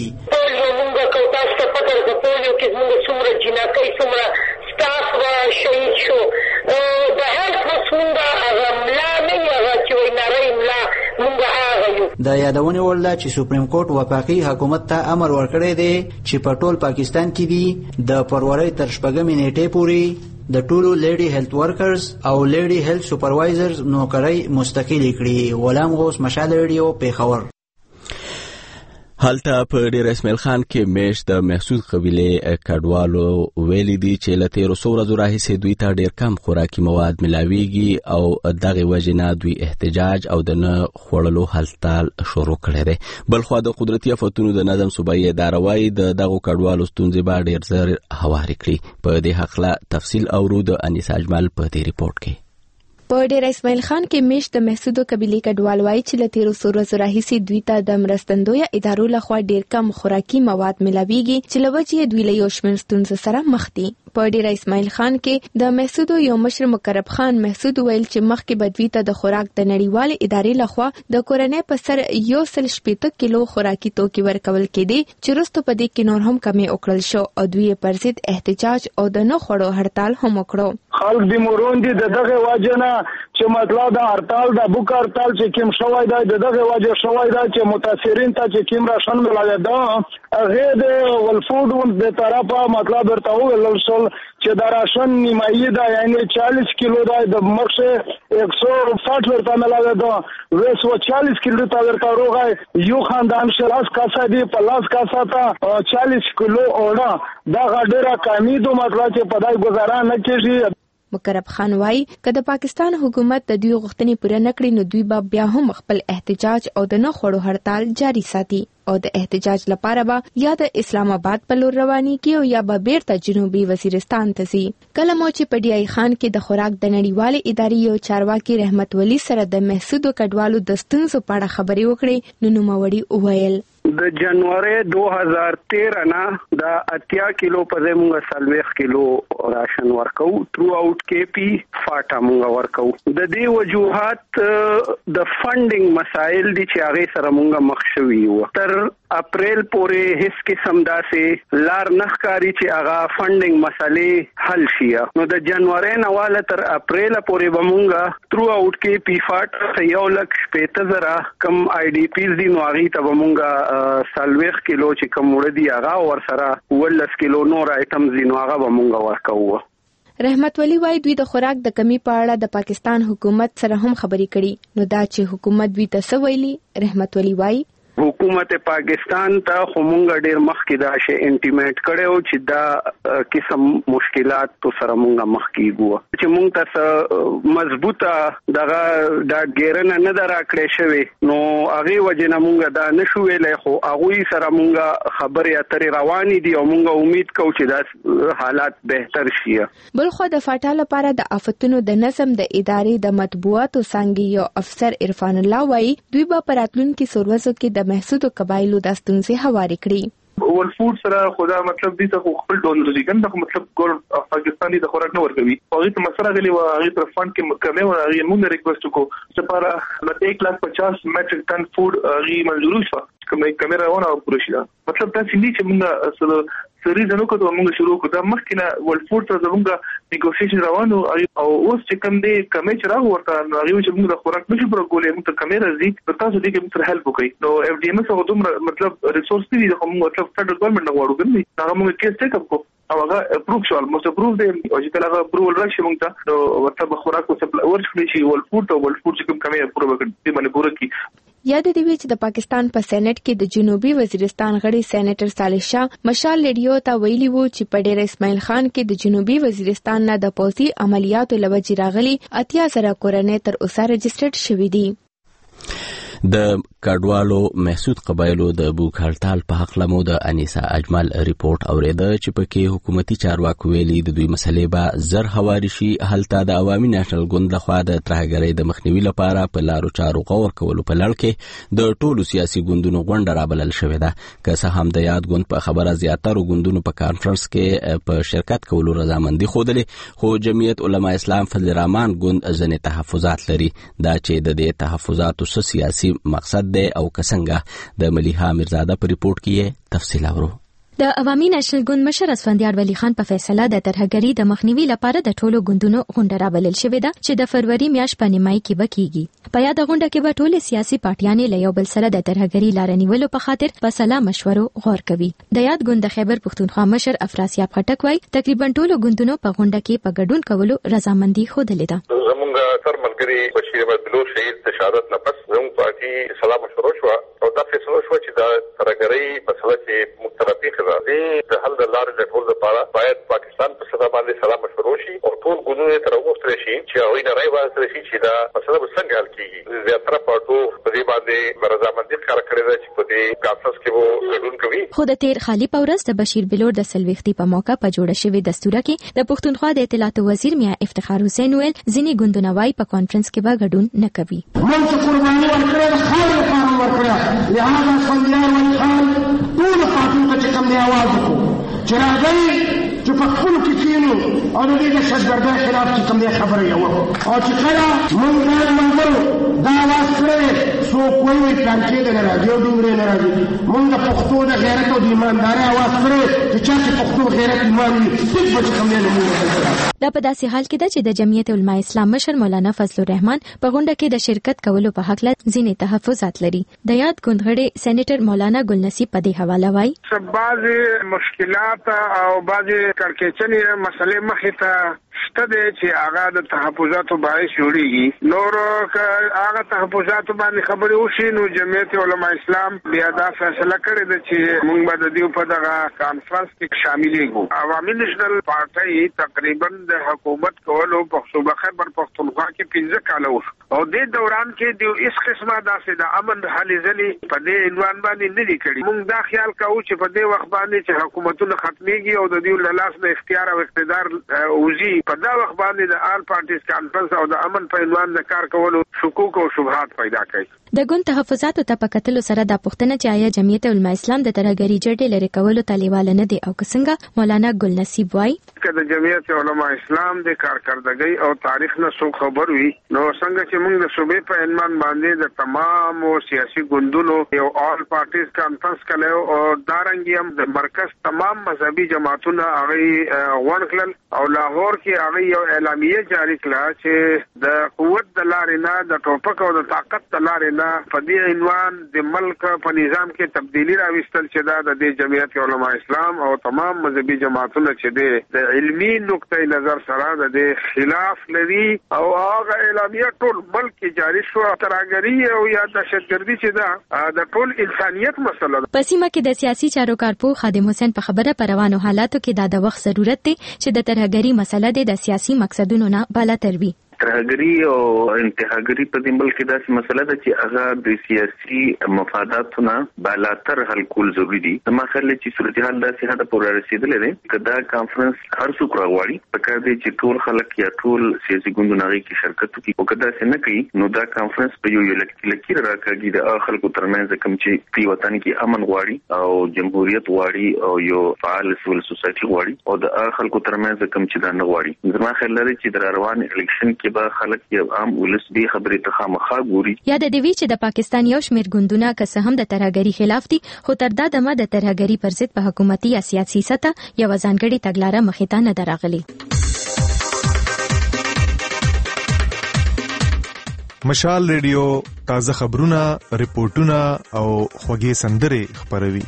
د یادونې وړ ده چې سپریم کورټ وفاقي حکومت ته امر ورکړی دی چې په ټول پاکستان کې دي د فروری تر 8 نیټې پورې د ټولو لیډي هیلث ورکرز او لیډي هیلث سپروایزرز نوکرۍ مستقل کړي غلام غوث مشال ریډیو پیښور هلته په ډیر اسماعیل خان کې میش د محسود قبیله کډوالو ویلي دي چې له 1300 ورځو راهیسې دوی ته ډیر کم خوراکي مواد ملاویږي او دغه وجنه دوی احتجاج او د نه خوړلو هلتال شروع کړی دی بلخو د قدرتي آفتونو د نظم صوبایي اداره وايي د دغه کډوالو ستونزې به ډیر زر هواري کړي په دې حق لا تفصیل اورو د انیس اجمل په دې ریپورت کې په ډیر اسماعیل خان کې میش د محسودو قبیلې کډوال وایي چې له 1300 ورځو راهیسې دوی ته د مرستندویه ادارو لخوا ډیر کم خوراکي مواد ملاویږي چې له وجې دوی له یو شمېر ستونزو سره مخ دي په ډیر اسماعیل خان کې د محسودو یو مشر مقرب خان محسود ویل چې مخکې بدوی ته د خوراک د نړیوال ادارې لخوا د کورنۍ په سر 170 کیلو خوراکي توکي ورکول کېدي چې وروسته په دې کې نور هم کمی وکړل شو او دوی پر ضد احتجاج او د نه خوړو هړتال هم وکړو خلک د مروندي دغه واجنه چې مطلب د هړتال د بوک هړتال چې کوم شوی دی دغه وجه شوی دی چې متاثرین ته چې کوم راشن ملاوي دا هغه د ولفود د طرفه مطلب ورته ویل شو چې د راشن نیمایي دا یعنی 40 کیلو دا د مخه 160 ورته ملاوي دا 240 کیلو ته ورته روغه یو خاندان شلاس کاسا دی پلاس کاسا ته 40 کیلو اوړه دا غډره کمی دو مطلب چې پدای گزارا نه کیږي مقرب خان وايي که د پاکستان حکومت د دوی غوښتنې پوره نکړي نو دوی به بیا هم خپل احتجاج او د نه خوړو هړتال جاری ساتي او د احتجاج لپاره به یا د اسلام آباد په لور رواني کی او یا به بیرته جنوبي وزیرستان ته ځي. کله مو چې په ډي آی خان کې د خوراک د نړیوالې ادارې یو چارواکي رحمت ولی سره د محسودو کډوالو د ستونزو په اړه خبرې وکړې نو نوموړي وویل د جنوري 2013 نه د 80 کیلو په ځای موږ 40 کیلو راشن ورکو تھرو اوټ کې پی فاټا موږ ورکو. د دې وجوهات د فندینګ مسایل دي چې هغه سره موږ مخ شوي یو. تر اپریل پورې هیڅ قسم داسې لار نخکاری چې هغه فندینګ مسالې حل شي. نو د جنوري نواله تر اپریل پورې به موږ تھرو اوټ کې پی فاټا یو لک 15000 کم آی ډی پیز دي نو هغه ته موږ 40 کیلو چې کوم وړ دی هغه ور سره 10 کیلو نور آیټمز دي نو هغه به مونږ ورکوو. رحمت ولی وايي دوی د خوراک د کمی په اړه د پاکستان حکومت سره هم خبرې کړي نو دا چې حکومت دوی ته څه ویلي. رحمت ولی وايي حکومت پاکستان ته خمونګ ډیر مخکې دا شی انټیمیټ کړو چې دا قسم مشکلات تو سره مونږه مخ کیږو چې مونږ ته مضبوطه دغه دا ګیرنه نه درا کړې شوی نو هغه وجنه مونږه دا نشو ویلې خو هغه سره مونږه خبرې اترې روانې دي او مونږه امید کوو چې دا حالات بهتر شي. بل خو د فاټا لپاره د آفتونو د نظم د ادارې د مطبوعاتو څنګه یو افسر عرفان الله وايي دوی به پراتلونکو سروسو کې د محسودو قبایلو د ستونزې هواري کړي. ول فود سره خدا مطلب دي ته خپل ډول دي کنه مطلب ګور پاکستاني د خوراک نه ورکوي او هغه ته مسره غلي و هغه تر فند کې کمه و هغه موږ ریکوست کو چې لپاره 150 میټریک ټن فود هغه منظور شو کومه کیمرا ونه پوره شي. مطلب دا چې موږ اصل سری زنو کوو موږ شروع کوو دا مخکې ول فود سره زموږ نیګوسییشن روانو او اوس چې کوم دي کمه چې راغ ورته هغه چې موږ د خوراک نشو پر کولې موږ ته کیمرا زی په تاسو دې کې موږ هیلپ وکړي نو اف ډي ام اس او دومره مطلب ریسورس دي کوم مطلب فدرال ګورنمنت نه غواړو کني هغه موږ کیس ټیک اپ کو او هغه اپروف شو الموست اپروف دی او چې کله هغه اپروول راشي موږ ته نو ورته خوراک او سپلای ورشي شي ول فود چې کوم کمه اپروف کړي باندې پوره کی. یاد دی چې د پاکستان په سېنات کې د جنوبي وزیرستان غړي سېنیټر صالح شاه مشال ریډیو ته ویلي وو چې په ډېر اسماعیل خان کې د جنوبي وزیرستان نه د پوځي عملیاتو لوجې راغلي 80,000 کورنۍ تر اوسه رجسټرډ شوې دي. د کډوالو محسود قبایلو د بوک هړتال په حق لمو د انیسا اجمل ریپورت اوریده چې پکې حکومتي چارواکو ویلي د دوی مسلې به زر هواري شي هلته د عوامي نېشنل ګوند لخوا د ترهګرۍ د مخنیوي لپاره په لارو چارو غور کولو په لړ کې د ټولو سیاسي ګوندونو غونډه رابلل شوې ده. که څه هم د یاد ګوند په خبره زیاتره ګوندونو په کانفرنس کې په شرکت کولو رضامندي ښودلې خو جمعیت علما اسلام فضل الرحمن ګوند ځنې تحفظات لري دا چې د دې تحفظاتو سیاسي مقصد دی او کسنګه د ملیحه میرزاده په ریپورت کې تفصیل اورو. د عوامي نېشنل ګوند مشر اسفندیار ولی خان په فیصله د ترهګرۍ د مخنیوي لپاره د ټولو ګوندونو غونډه رابلل شوې ده چې د فروری میاشت په نیمایي کې وکړي. په یاد غونډه کې به ټول سیاسي پارټیانې له یو بل سره د ترهګرۍ لار نیولو په خاطر په سلا مشورو غور کوي. د یاد ګوند د خیبر پښتونخوا مشر افراسیاب خټک وايي تقریبا ټولو ګوندونو په غونډه کې په ګډون کولو رضامندي ښودلې ده. زمونږ تر ملګری بشیر احمد بلوچ شهید د شهادت نه پس زموږ پارټي سلا مشورو شو او دا فیصله شو چې د ترهګرۍ په سلا کې مترافق د حل د لارې د ټول لپاره باید پاکستان په سطح باندې سلا مشورو شي او ټول ګوندونه تر وګورل شي چې هغوی نه راي واخیستل شي چې دا مسله به څنګه حل کیږي. زیاتره پارټو په دې باندې رضامندي ښکاره کړې ده چې په دې کانفرنس کې به ګډون کوي. خو د تیر خالي په ورځ د بشیر بلور د سلويختي په موقع په جوړه شوې دستوره کې د پښتونخوا د اطلاعات وزیر میا افتخار حسین ویل ځینې ګوندونه وايي په کانفرنس کې به ګډون نه کوي. موږ قرباني ورکړې خیر لپاره ورکړه لهدا اسفندیار ولی خان ټول پارټو ته کوم دی आवाज وکړو چې راځي چې په خپل کې کینو او د دې شذګردۍ خلاف چې کوم دی خبره یو او چې کله موږ غیر منګو دا आवाज کړې سو کوی پلانټې د راډیو ډنګرې نه راځي موږ د پښتو د غیرت او د ایماندارۍ आवाज کړې چې چې پښتو غیرت ایمان دې څه کوم دی نو دا په داسې حال کې ده چې د جمعیت علما اسلام مشر مولانا فضل الرحمن په غونډه کې د شرکت کولو په حق له ځینې تحفظات لري. د یاد ګوند غړي سېنیټر مولانا ګل نصیب په دې حواله وايي بعض مشکلات او بعض کړکېچنې مسلې مخې ته شته دي چې هغه د تحفظاتو باعث جوړیږي. نور هغه تحفظاتو باندې خبرې وشي نو جمعیت علما اسلام بیا دا فیصله کړې ده چې موږ به د دې په دغه کانفرنس کې شاملېږو. عوامي نېشنل پارټي تقریبا د حکومت کولو په صوبه خیبر پختونخوا کې 15 کال وشو او د دوران کې د هیڅ قسمه داسې د امن حالې ځلې په دې عنوان باندې نه دي کړي. موږ دا خیال کوو چې په دې وخت باندې چې حکومتونه ختميږي او د دې له لاس نه اختیار او اقتدار وزي په دا وخت باندې د آل پارټیز کانفرنس او د امن په عنوان د کار کولو شکوک او شبهات پیدا کوي. د ګوند تحفظاتو ته په کتلو سره د پښتنه چې آیا جمعیت علماء اسلام د ترهګری جړې لري کولو طالبان نه دي او څنګه مولانا ګل نصیب وای کله جمعیت علماء اسلام د کارکردګۍ او تاریخ نه څو خبر وي نو څنګه چې موږ د صوبې په عنوان باندې د تمام سیاسي ګوندونو یو آل پارټیز کانفرنس کړو او دارنګ هم د مرکز تمام مذهبي جماعتونو هغه ورکل او لاهور کې هغه یو اعلامیه جاری کړه چې د قوت د لارې نه د ټوپک او د طاقت د لارې نه په دې عنوان د ملک په نظام کې تبدیلی راوستل چې دا د جمعیت علماء اسلام او تمام مذهبي جماعتونو چې د علمي نقطې نظر سره د خلاف لري او هغه اعلامیه ټول ملک کې جاری شو. ترهګری او یا دهشتګردي چې دا د ټول انسانيت مسله ده. په سیمه کې د سیاسي چارو کارپو خادم حسین په خبره پر روانو حالاتو کې دا د وخت ضرورت دی چې د ترهګری مسله د سیاسي مقصدونو نه بالاتر وي. ترهګری او انتهاګری په دې ملک کې داسې مسله ده چې هغه د سیاسي مفاداتو نه بالاتر حل کول ضروري دي. ما خلک چې صورتحال داسې هدا پورې رسیدلې ده کدا کانفرنس هر څوک راوړي په کار دی چې ټول خلک یا ټول سیاسي ګوندونه کې شرکت وکړي او کدا څنګه نه کوي نو دا کانفرنس په یو لکیر راکاږي د خلکو ترمنځ کوم چې په وطن کې امن غواړي او جمهوریت غواړي او یو فعال سیول سوسایټي غواړي او د خلکو ترمنځ کوم چې دا نه غواړي. زما خیال لري چې د روان الیکشن کې به خلک یو عام ولس به خبرې ته خامخا ګوري. یا د دوی چې د پاکستان یو شمېر ګوندونه که څه هم د ترهګری خلاف دي خو تر دا دمه د ترهګری پر ضد په حکومتي یا سیاسي سطح یو ځانګړي تګلارې مخې ته نه دراغلي. مشال ریډیو تازه خبرونه، ریپورتونه او خوږې سندرې خبروي.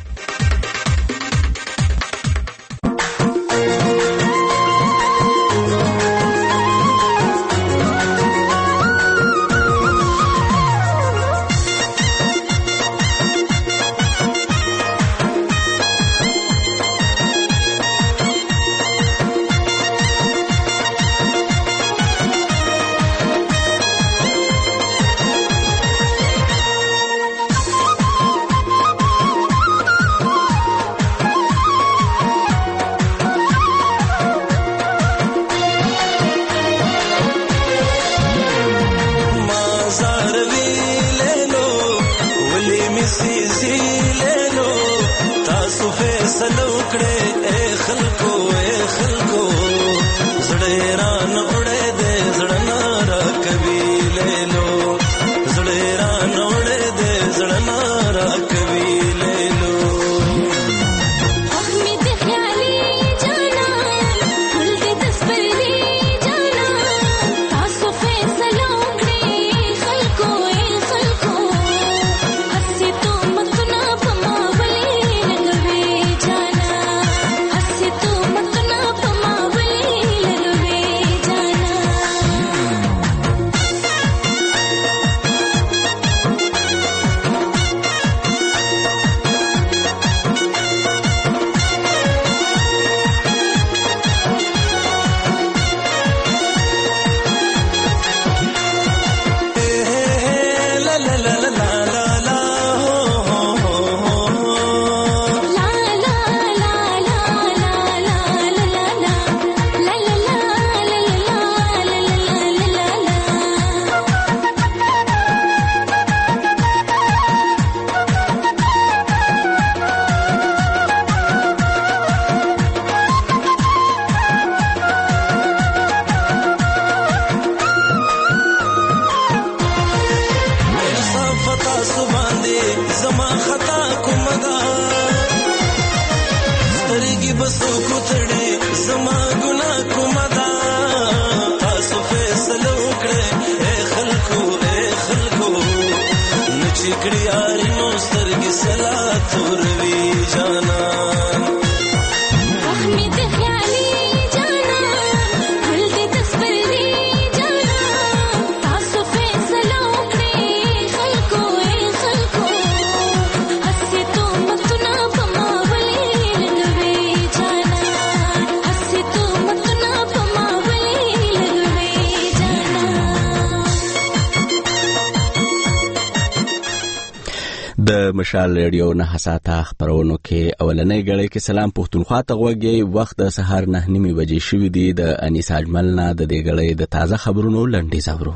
د مشال ریډیو نه حساته خبرونو کې اولنۍ غړې کې سلام پښتونخوا ته غوږی وخت د سهار 9:30 بجې شوې دي د انیس اجمل نه د دې غړې د تازه خبرونو لنډیز اورو.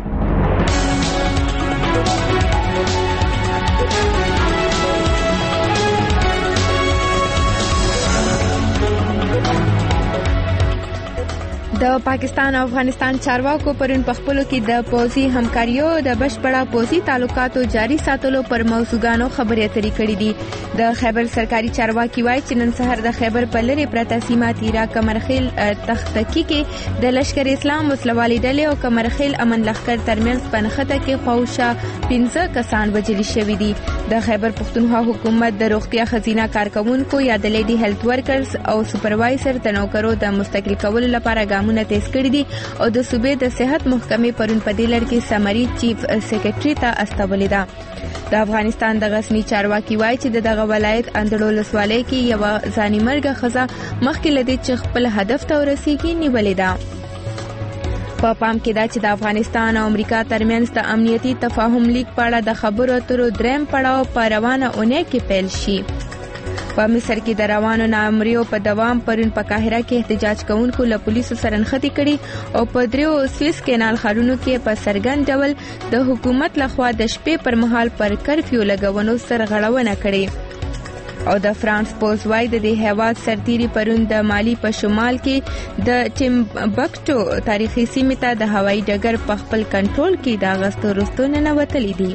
د پاکستان او افغانستان چارواکو پرون په خپلو کې د پوځي همکاریو د بشپړه پوځي تعلقاتو جاري ساتلو پر موضوعګانو خبرې اترې کړې دي. د خیبر سرکاري چارواکي وایي چې نن سهار د خیبر په لرې پرته سیمه تیرا کمرخیل تختکی کې د لشکر اسلام وسلوالي ډلې او کمرخیل امن لښکر ترمنځ په نښته کې خواوشا 15 کسان وژل شوي دي. د خیبر پښتونخوا حکومت د روغتیا خزینه کارکونکو یا د لیډي هیلث ورکرز او سپروایزر د نوکرو د مستقل کولو لپاره ګامونه تیز کړی دي او د صوبې د صحت محکمې پرون په دې لړ کې سمري چیف سیکریټري ته استولې ده. د افغانستان د غسنی چارواکي وایي چې دغه ولایت اندړو لسوالۍ کې یو ځاني مرګه ښځه مخکې له دې چې خپل هدف ته ورسیږي نیولې ده. په پام کې دا چې د افغانستان او امریکا ترمنځ د امنیتي تفاهم لیک په اړه د خبرو اترو دریم پړاو په روانه اونۍ کې پیل شي. په مصر کې د روانو نامریو په دوام پرون په قاهره کې احتجاج کوونکو له پولیسو سره نښتې کړي او په دریو سویس کینال ښارونو کې په څرګند ډول د حکومت لخوا د شپې پر مهال پر کرفیو لګونو سرغړونه کړې. او د فرانس پوز وای د دې هیواد سرتیري پرون د مالی په شمال کې د ټیمبکټو تاریخي سیمې ته د هوایي ډګر په خپل کنټرول کې د اغستو وروسته ننوتلي دي.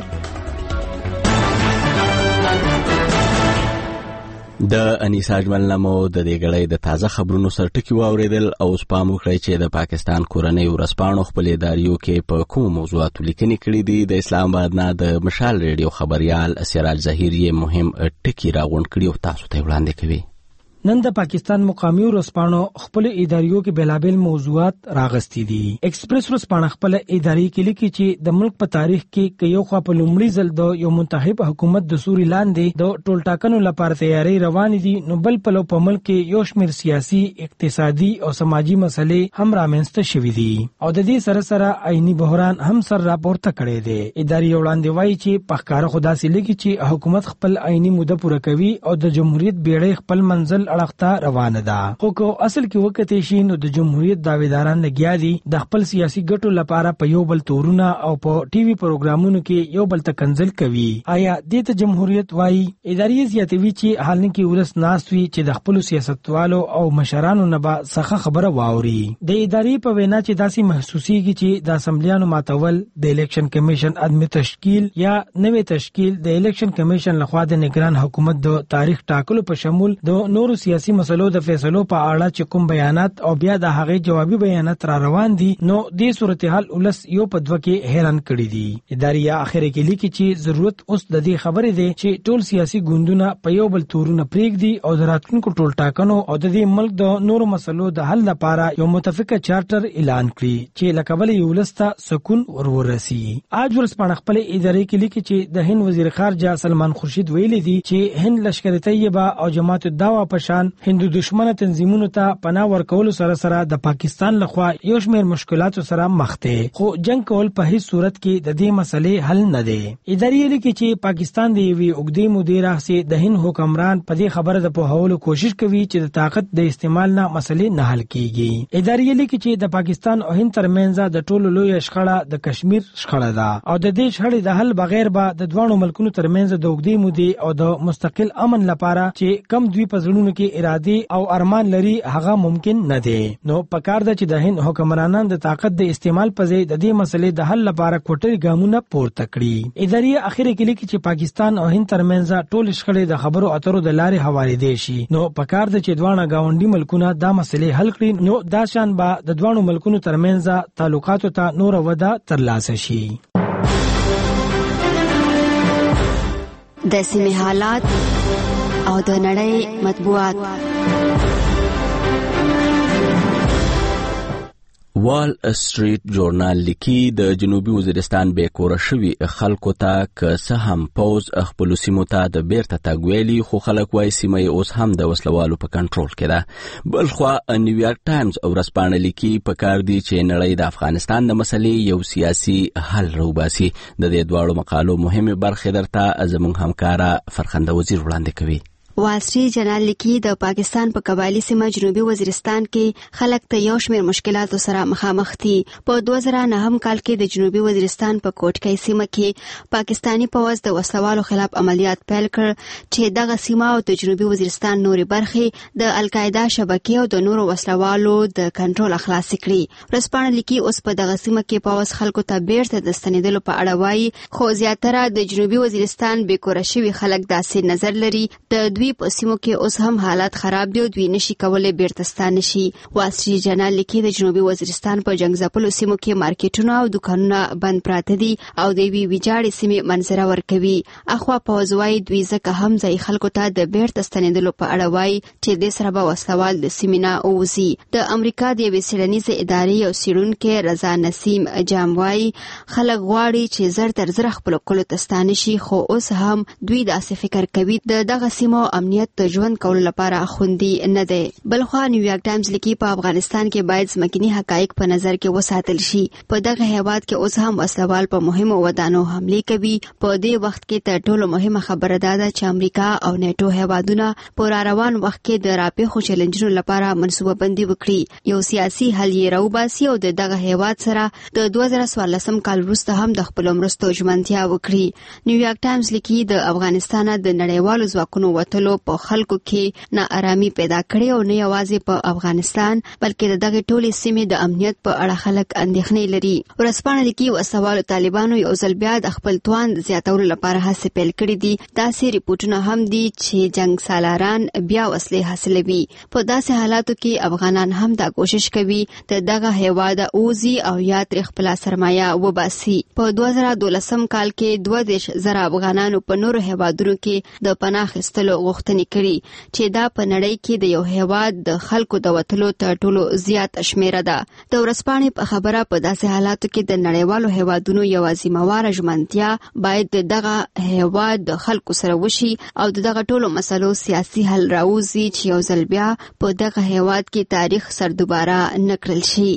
د انیس اجمل نامو د دې غړې د تازه خبرونو سرټکی واوریدل او سپام وکړي چې د پاکستان کورنۍ ورسپانو خپل اداریو کې په کوم موضوعاتو لیکنې کړې دي. د اسلام آباد نه د مشال ریډیو خبريال سراج ظهیری مهم ټکی راغونډ کړي او تاسو ته وړاندې کوي. نن د پاکستان مقامی ورسپانو خپل اداریو کې بلابل موضوعات راغستې دي. ایکسپریس ورسپانه خپل اداري کې لیکي چې د ملک په تاریخ کې یو خوا په لومړي ځل د یو منتخب حکومت د سوري لاندې د ټولټاکنو لپاره تیاری روان دي، نو بل په په ملک کې یو شمېر سیاسي، اقتصادي او سماجی مسلې هم رامنځته شوې دي او د دې سره سره عیني بحران هم سر راپورته کړی دی. اداري وړاندې وایي چې په ښکاره خدا سي لیکي چې حکومت خپل عیني موده پوره کوي او د جمهوریت بیړۍ خپل منزل اړخته روانه ده. خو کو اصل کې وکته شي نو د جمهوریت داویداران لګیا دي د خپل سیاسي ګټو لپاره په یو بل تورونه او په ټي وي پروګرامونو کې یو بل تکنزل کوي. آیا دې ته جمهوریت وایي؟ اداري زیاتوي چې حال نه کې ورس ناستوي چې د خپل سیاستوالو او مشرانو نه به څخه خبره واوري. د اداري په وینا چې داسې محسوسيږي چې د اسمبلیانو ماتول، د الیکشن کمیشن عدم تشکیل یا نوې تشکیل، د الیکشن کمیشن لخوا د نگران حکومت د تاریخ ټاکلو په شمول د نورو سیاسي مسلو د فیصلو په اړه چې کوم بیانات او بیا د هغې جوابي بیانات را روان دي، نو دې صورتحال ولس یو په دوه کې حیران کړي دي. اداري اخر کې لیکي چې ضرورت اوس د دې خبرې دی چې ټول سیاسي ګوندونه په یو بل تورونه پرېږدي او د راتلونکو ټولټاکنو او د دې ملک د نورو مسلو د حل لپاره یو متفقه چارټر اعلان کړي چې له کبله یو ولس ته سکون ورورسي. آج ورسپانه خپل اداري کې لیکي چې د هند وزیر خارجه سلمان خورشید ویلي دي چې هند لشکر طیبه او جماعت الدعوه پشان هندو دشمنه تنظیمونو ته پناه ورکولو سره سره د پاکستان لخوا یو شمېر مشکلاتو سره مخ دي، خو جنگ کول په هیڅ صورت کې د دې مسلې حل نه دی. اداري لیکي چې پاکستان د یوې اوږدې مودې راهیسې د هند حکمران په دې خبره د پوهولو کوشش کوي چې د طاقت د استعمال نه مسلې نه حل کیږي. اداري لیکي چې د پاکستان او هند ترمنځ د ټولو لوی شخړه د کشمیر شخړه ده او د دې شخړې د حل بغیر به د دوه ملکونو ترمنځ د اوږدې مودې او د مستقل امن لپاره چې کم دوی په ځړونو کې ارادي او ارمان لري هغه ممکن نه دی. نو پکار ده چې د هند حکمرانان د طاقت د استعمال په ځای د دې مسلې د حل لپاره کوټري ګامونه پورته کړي. اداري اخر کې لیکي چې پاکستان او هند ترمنځ ټول شخړې د خبرو اترو د لارې حواله دي شي، نو پکار ده چې دوه گاونډي ملکونه دا مسلې حل کړي، نو دا شان به د دوه ملکونو ترمنځ تعلقاتو ته نور وده ترلاسه شي. د سیمې حالات او د نړۍ مطبوعات. وال سټریټ ژورنال لیکي د جنوبي وزیرستان بیکوره شوي خلکو ته که څه هم پوز خپلو سیمو ته د بیرته تګ ویلي خو خلک وایي سیمه یې اوس هم د وسلوالو په کنټرول کې ده. بلخوا نیویارک ټایمز ورځپاڼه لیکي پکار دی چې نړۍ د افغانستان د مسلې یو سیاسي حل راوباسي. د دې دواړو مقالو مهمه برخه درته زموږ همکاره فرخنده وزیر وړاندې کوي. وال سټریټ جرنال لیکي د پاکستان په قبایلی سیمه جنوبي وزیرستان کې خلک ته یو شمېر مشکلاتو سره مخامخ دي. په 2009 کال کې د جنوبي وزیرستان په کوټکۍ سیمه کې پاکستانی پوځ د وسلوالو خلاف عملیات پیل کړ چې دغه سیمه او د جنوبي وزیرستان نورې برخې د القاعده شبکې او د نورو وسلوالو د کنټرول خلاص کړي. ورځپاڼه لیکي اوس په دغه سیمه کې پوځ خلکو ته بیرته د ستنېدلو په اړه وایي، خو زیاتره د جنوبي وزیرستان بیکوره شوي خلک داسې نظر لري د دوی په سیمو کې اوس هم حالات خراب دي او دوی نشي کولای بیرته ستانه شي. وال سټریټ جرنال لیکي د جنوبي وزیرستان په جنگ ځپلو سیمو کې مارکیټونه او دکانونه بند پراته دي او د یوې ویجاړې سیمې منظره ورکوي. اخوا پوځ وایي دوی ځکه هم ځایي خلکو ته د بیرته ستنېدلو په اړه وایي چې دې سره به وسلوال د سیمې نه ووځي. د امریکا د یوې څېړنیزې ادارې یو څېړونکی رضا نسیم جام وایي خلک غواړي چې زر تر زره خپلو کلو ته ستانه شي، خو اوس هم دوی داسې فکر کوي د دغه سیمو امنیت د ژوند کولو لپاره خوندي نه دی. بلخوا نیویارک ټایمز لیکي په افغانستان کې باید ځمکني حقایق په نظر کې وساتل شي. په دغه هیواد کې اوس هم وسلوال په مهمو ودانو حملې کوي. په دې وخت کې تر ټولو مهمه خبره دا ده چې امریکا او نیټو هیوادونه په راروان وخت کې د راپېښو چیلنجونو لپاره منصوبه بندي وکړي، یو سیاسي حل یې راوباسي او د دغه هیواد سره د 2014 کال وروسته هم د خپلو مرستو ژمنتیا وکړي. نیویارک ټایمز لیکي د افغانستان د نړیوالو ځواکونو وتلو په خلکو کې ناارامي پیدا کړې او نه یوازې په افغانستان بلکې د دغه ټولې سیمې د امنیت په اړه خلک اندېښنې لري. ورځپاڼه لیکي وسوالو طالبانو یو ځل بیا د خپل توان زیاتولو لپاره هڅې پیل کړې دي. داسې ریپورټونه هم دي چې جنگ سالاران بیا وسلې حاصلوي. په داسې حالاتو کې افغانان هم دا کوشش کوي د دغه هیواد اوزي او یا تر خپل سرمایه وباسي. په 2012 کال کې 20,000 افغانانو په نورو هیوادونو کې د پناه اخیستلو غوښتنې کړي چې دا په نړۍ کې د یو هیواد د خلکو د وتلو تر ټولو زیات شمیره ده. د ورځپاڼې په خبره په داسې حالاتو کې د نړیوالو هیوادونو یوازې مواره ژمنتیا باید دغه هیواد د خلکو سره وشي او دغه ټولو مسلو سیاسي حل راوځي چې یو ځل بیا په دغه هیواد کې تاریخ سردوباره نکړل شي.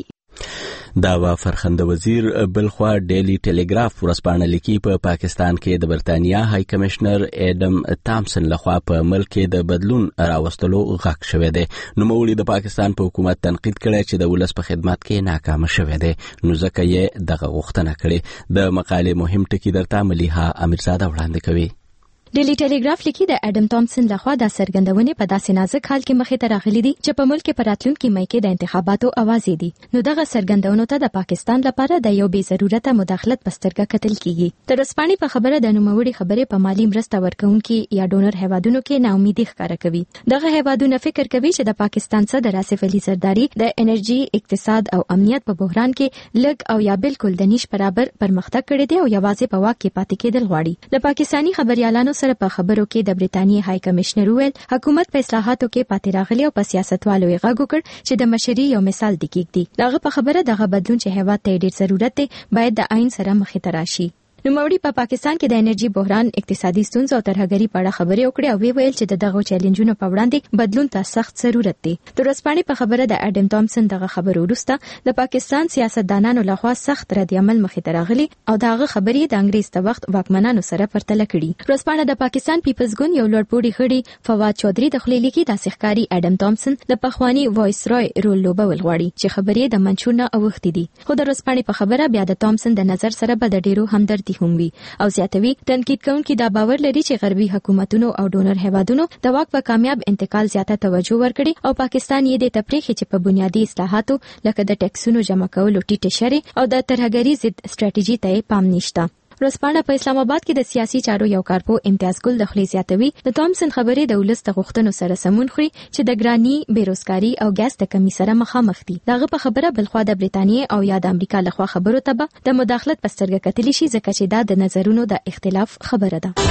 دا و فرخنده وزیر. بلخوا ډیلی ټیلیګراف ورځپاڼه لیکي په پاکستان کې د برتانیا های کمشنر ایډم تامسن لخوا په ملک کې د بدلون راوستلو غږ شوی دی. نوموړي د پاکستان په حکومت تنقید کړی چې د ولس په خدمت کې ناکام شوی دی، نو ځکه یې دغه غوښتنه کړې. د مقالې مهم ټکي درته ملیحه امیرزاده وړاندې کوي. ډیلی ټیلیګراف لیکي د اډم تامسن لخوا د سرګندونې په داسې نازک حال کې مخې ته راغلي دي چې په ملک کې په راتلونکي مۍ کې د انتخاباتو اوازې دي، نو دغه سرګندونو ته د پاکستان لپاره د یو بې ضرورته مداخلت په سترګه کتل کیږي. د ورځپاڼې په خبره د نوموړي خبرې په مالی مرسته ورکوونکي یا ډونر هیوادونو کې ناامیدي ښکاره کوي. دغه هیوادونه فکر کوي چې د پاکستان صدر آصف علي زرداری د انرژي، اقتصاد او امنیت په بحران کې لږ او یا بالکل د نیش برابر پرمختګ کړی دی او یوازې په واک کې پاتې کېدل غواړي. د پاکستانی خبريالانو سره په خبرو کې د برتانیې های کمشنر ویل حکومت په اصلاحاتو کې پاتې راغلی او په سیاستوالو یې غږ وکړ چې د مشري یو مثال دی کېږدي. دغه په خبره دغه بدلون چې هیواد ته ډېر ضرورت دی باید د عین سره مخې ته راشي. نوموړي په پاکستان کې د انرژي بحران، اقتصادي ستونزو او ترهګرۍ په اړه خبرې وکړې او ویل چې دغه چیلنجونو په وړاندې بدلون ته سخت ضرورت دی. د ورځپاڼې په خبره د اډم تامسن دغه خبرو وروسته د پاکستان سیاستدانانو لخوا سخت رد عمل مخې ته راغلی او دغه خبرې د انګریز د وخت واکمنانو سره پرتله کړي. ورځپاڼه د پاکستان پیپلز ګوند یو لوړپوړي غړي فواد چودھری د خپل لیکي د ښکاری اډم تامسن د پخوانی وایس رای رول لوبول غواړي چې خبرې د منشور نه اوښتې دي. خو د ورځپاڼې په خبره بیا د تامسن د نظر سره به د ډیرو همدردي هم وي او زیاتوي. تنقید کوونکي دا باور لري چې غربي حکومتونو او ډونر هیوادونو د واک په کامیاب انتقال زیاته توجه ورکړي او پاکستان یې د تفریح چې په بنیادی اصلاحاتو لکه د ټیکسونو جمع کولو ټیټه شرې او د ترهګرۍ ضد ستراتیژي ته پام نشته. ورځپاڼه په اسلام آباد کې د سیاسي چارو یو کارپو امتیاز ګل د خپل زیاتوي د تامسن خبرې د ولست غوښتنو سره سمون خوري چې د ګرانی، بیروزګاری او ګاز د کمی سره مخامخ دي. دغه په خبره بلخوا د برتانیې او یا د امریکا لخوا خبرو ته د مداخلت په سترګه کتلی شي ځکه چې دا د نظرونو د اختلاف خبره ده.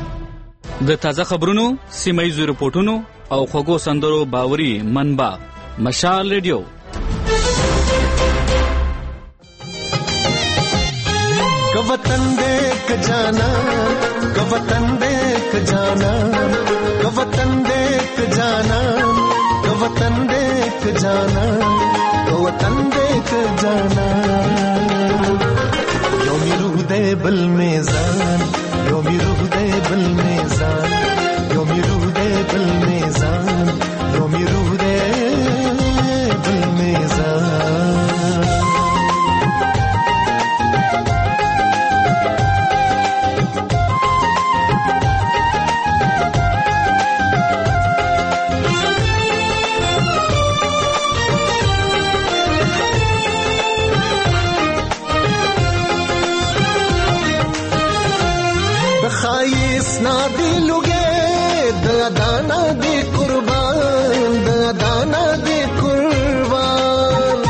د تازه خبرونو، سیمایي رپورټونو او خوږو سندرو باوري منبع مشال ریډیو वतन देख जाना वतन देख जाना वतन देख जाना वतन देख जाना वतन देख जाना योमी रूह दे बल मेज़ान योमी रूह दे बल मेज़ान योमी रूह दे बल मेज़ान योमी रूह दे बल मेज़ान नादी लुगे दाना दे कुर्बान दाना दे कुर्बान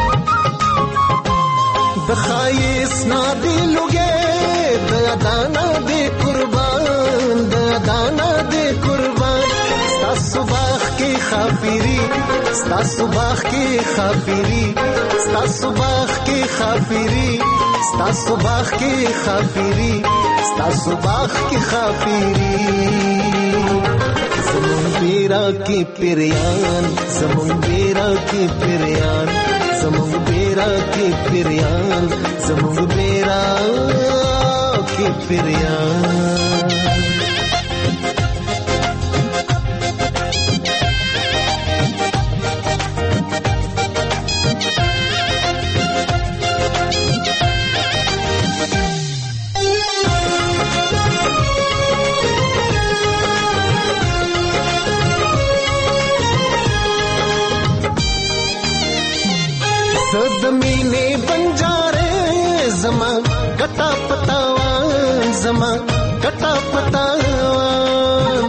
बखाइस नादी लुगे दाना दे कुर्बान दाना दे कुर्बान sta सुबह की खाफिरी sta सुबह की खाफिरी sta सुबह की खाफिरी sta सुबह की खाफिरी sta सुबह की खाफिरी ज़मुन बेरा की पिरियान ज़मुन बेरा की पिरियान ज़मुन बेरा की पिरियान ज़मुन बेरा की पिरियान ज़मीने बंजारे ज़मा कटा पतावान ज़मा कटा पतावान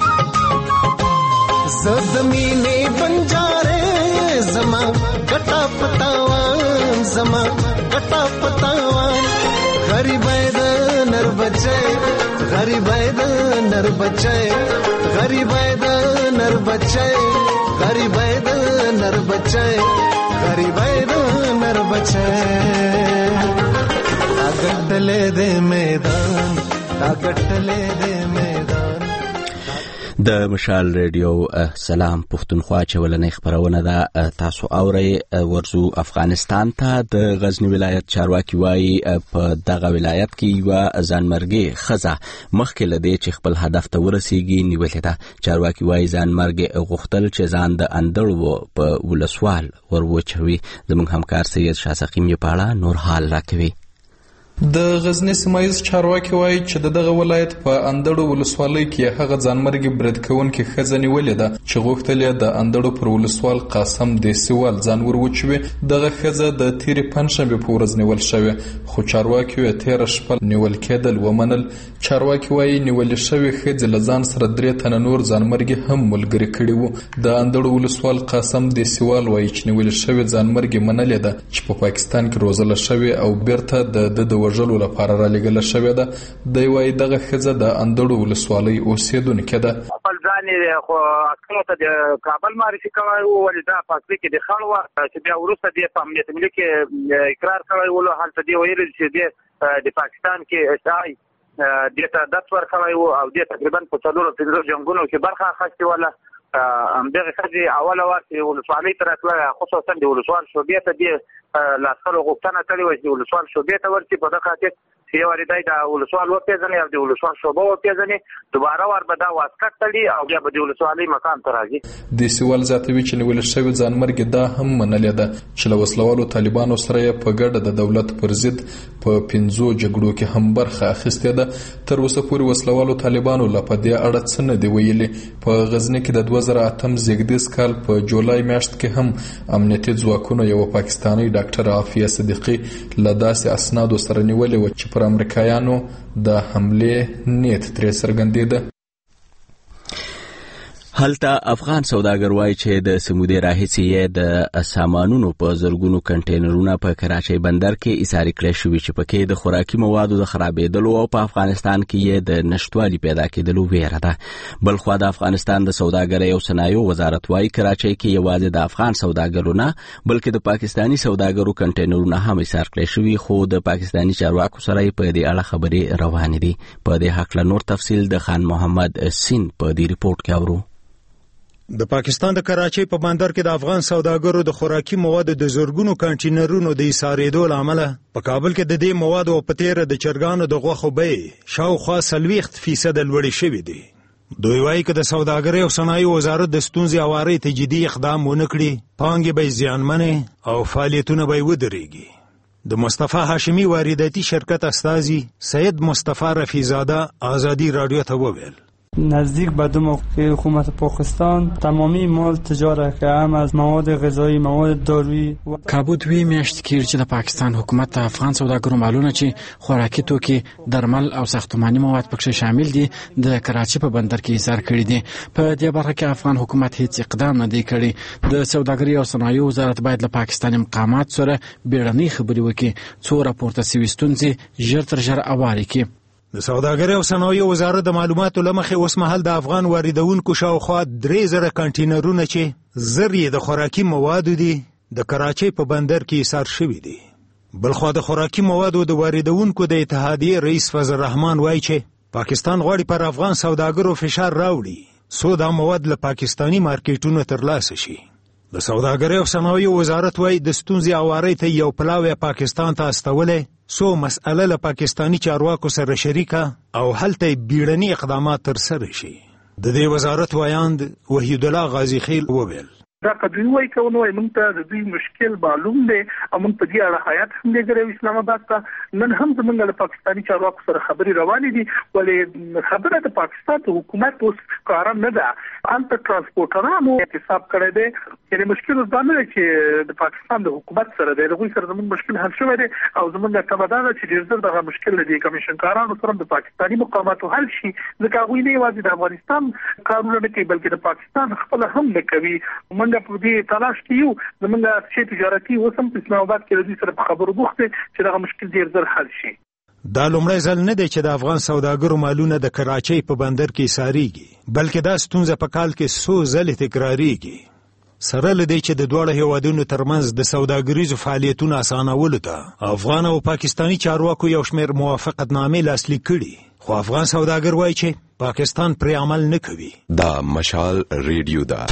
ज़मीने बंजारे ज़मा कटा पतावान ज़मा कटा पतावान गरीब नर बचे गरीब नर बचे गरीब नर बचे गरीब नर बचे गरीब नर बचे ताकत ले दे मैदान ताकत ले दे मैदान د مشال ریډیو سلام پښتونخوا چې ولنې خبرونه ده تاسو اورئ ورزو افغانستان ته د غزنی ولایت چارواکي وایي په دغه ولایت کې یو ځانمرګي خزه مخکې لدی چې خپل هدف ته ورسیږي نیولې ده چارواکي وایي ځانمرګي غوښتل چې ځان د اندړو په ولسوال وروچوي زموږ همکار سید شاسقیم یې پاړه نور حال راکوي د غزنی سیمایز چارواکي وایي چې دغه ولایت په اندړو ولسوالۍ کې هغه ځانمرګي برید کوونکې ښځه نیولې ده چې غوښتل یې د اندړو پر ولسوال قاسم دیسیوال ځان وروچوي دغه ښځه د تیرې پنجشنبې په ورځ نیول شوې خو چارواکي یې تېره شپه نیول کېدل ومنل چارواکي وایي نیولې شوې ښځې له ځان سره 3 تنه نور ځانمرګي هم ملګري کړي وو د اندړو ولسوال قاسم دیسیوال وایي چې نیولې شوې ځانمرګي منلې ده چې په پاکستان کې روزله شوې او بیرته د وژلو لپاره را لېږل شوې ده دی وایي دغه ښځه د اندړو ولسوالۍ اوسېدونکې ده خپل ځان یې خو عسکرو ته د کابل معرفي کړی و ولې دا په اصلي کې د خړ وه چې بیا وروسته دې په امنیت ملي کې اقرار کړی ولو هلته دې ویلي چې دې د پاکستان کې اشعاعي دې ته درس ورکړی و او دې تقریبا په 4-5 جنګونو کې برخه اخیستې وله همدغه ښځې اوله وار چې ولسوالۍ ته راتله خصوصا د ولسوال شعبې ته دې له عسکرو غوښتنه کړې وه چې د ولسوال شعبې ته ورشي په دغه خاطر چې یو وارې دی د ولسوال وپېژني او د ولسوال شعبه وپېژني دوباره وار به دا واسکټ تړي او بیا به د ولسوالۍ مقام ته راځي دیسیوال زیاتوي چې نیول شوې ځانمرګي دا هم منلې ده چې له وسلوالو طالبانو سره یې په ګډه د دولت پر ضد په 5 جګړو کې هم برخه اخیستې ده تر اوسه پورې وسلوالو طالبانو لا په دې اړه څه نه دی ویلي په غزنی کې د 2008 زیږدیز کال په جولای میاشت کې هم امنیتي ځواکونو یو پاکستاني ډاکټر عافیه صدیقي له داسې اسنادو سره نیولې و چې پر امریکایانو د حمله نیت ترې څرګندېده هلته افغان سوداګر وایي چې د سمودي راهیسې د سامانونو په زرګونو کنټینرونه په کراچۍ بندر کې ایساري کړی شوي چې پکې د خوراکي موادو د خرابېدلو او په افغانستان کې د نشټوالي پیدا کېدلو ویره ده. بلخوا د افغانستان د سوداګرۍ او صنایعو وزارت وایي کراچۍ کې یوازې د افغان سوداګرو نه بلکې د پاکستاني سوداګرو کنټینرونه هم ایسار کړی شوي، خو د پاکستاني چارواکو سره په دې اړه خبرې روانې دي. په دې هکله نور تفصیل د خان محمد سین په دې ریپورت کې اورو. د پاکستان د کراچۍ په بندر کې د افغان سوداګرو د خوراکي موادو د زرګونو کنټینرونو د ایسارېدو له امله په کابل کې د دې موادو په تیره د چرګانو د غوښو بیې شاوخوا 40% لوړې شوې دي. دوی وایي که د سوداګرۍ او صنایعو وزارت د ستونزې هوارۍ ته جدي اقدام ونه کړي، پانګې به زیانمنې او فعالیتونه به ودرېږي. د مصطفی هاشمی وارداتي شرکت استازي سید مصطفی رفیزاده آزادی رادیو ته وویل نزدیک به 2 ماه که حکومت پاکستان تمامی مال تجارت که هم از مواد غذایی، مواد دارویی کابو 2 میاشتې کېږي چې د پاکستان حکومت ته افغان سوداګرو مالونه چې خوراکي توکي، درمل او ساختماني مواد پکې شامل دي د کراچۍ په بندر کې ایسار کړي دي. په دې برخه کې افغان حکومت هیڅ اقدام نه دی کړی. د سوداګرۍ او صنایعو وزارت باید له پاکستاني مقامات سره بیړنۍ خبرې وکړي څو راپورته شوي ستونزې ژر تر ژره هوارې کړي. د سوداګرۍ او صنایعو وزارت د معلوماتو له مخې اوس مهال د افغان واردونکو شاوخوا 3000 کنټینرونه چې زر یې د خوراکي موادو دي د کراچۍ په بندر کې ایسار شوي دي. بلخوا د خوراکي موادو د واردونکو د اتحادیې رئیس فضل الرحمن وایي چې پاکستان غواړي پر افغان سوداګرو فشار راوړي څو دا مواد له پاکستاني مارکیټونو ترلاسه شي. د سوداګرۍ او صنایعو وزارت وایي د ستونزې هوارۍ ته یو پلاوی پاکستان ته استولی څو مسأله له پاکستاني چارواکو سره شریکه او هلته بیړني اقدامات ترسره شي. د دې وزارت وایاند وحید الله غازی خیل وویل دا قدوی وای کوي موږ ته د دوی مشکل معلوم دی او موږ په دې اړه حیات هم لګرو اسلام آباد ته نن هم زموږ له پاکستاني چارواکو سره خبرې روانې دي، ولې خبره د پاکستان د حکومت اوس کار نه ده. انت ترانسپورټرانو حساب کړی دی، یعنی مشکل اوس دا نه دی چې د پاکستان د حکومت سره دی، دغوی سره زموږ مشکل حل شوی دی او زموږ تمه ده چې ډېر زر دغه مشکل دی کمیشنکارانو سره د پاکستاني مقاماتو حل شي، ځکه هغوی نه یوازې د افغانستان کارونه نه کوي بلکې د پاکستان خپل هم نه کوي. موږ په دې تلاش کې یو زموږ چې تجارتي وسم په اسلام آباد کې د دې سره په خبرو بوخته چې دغه مشکل ډیر زر حل شي. دا لومړی ځل نه دی چې د افغان سوداګرو مالونه د کراچۍ په بندر کې ایساریږي، بلکې دا ستونزه په کال کې 100 ځلې تکراریږي. سره له دې چې د دواړو هیوادونو ترمنځ د سوداګریزو فعالیتونو اسانولو ته افغان او پاکستاني چارواکو یو شمېر موافقتنامې لاسلیک کړي، خو افغان سوداګر وایي چې پاکستان پرې عمل نه کوي. دا مشال ریډیو ده.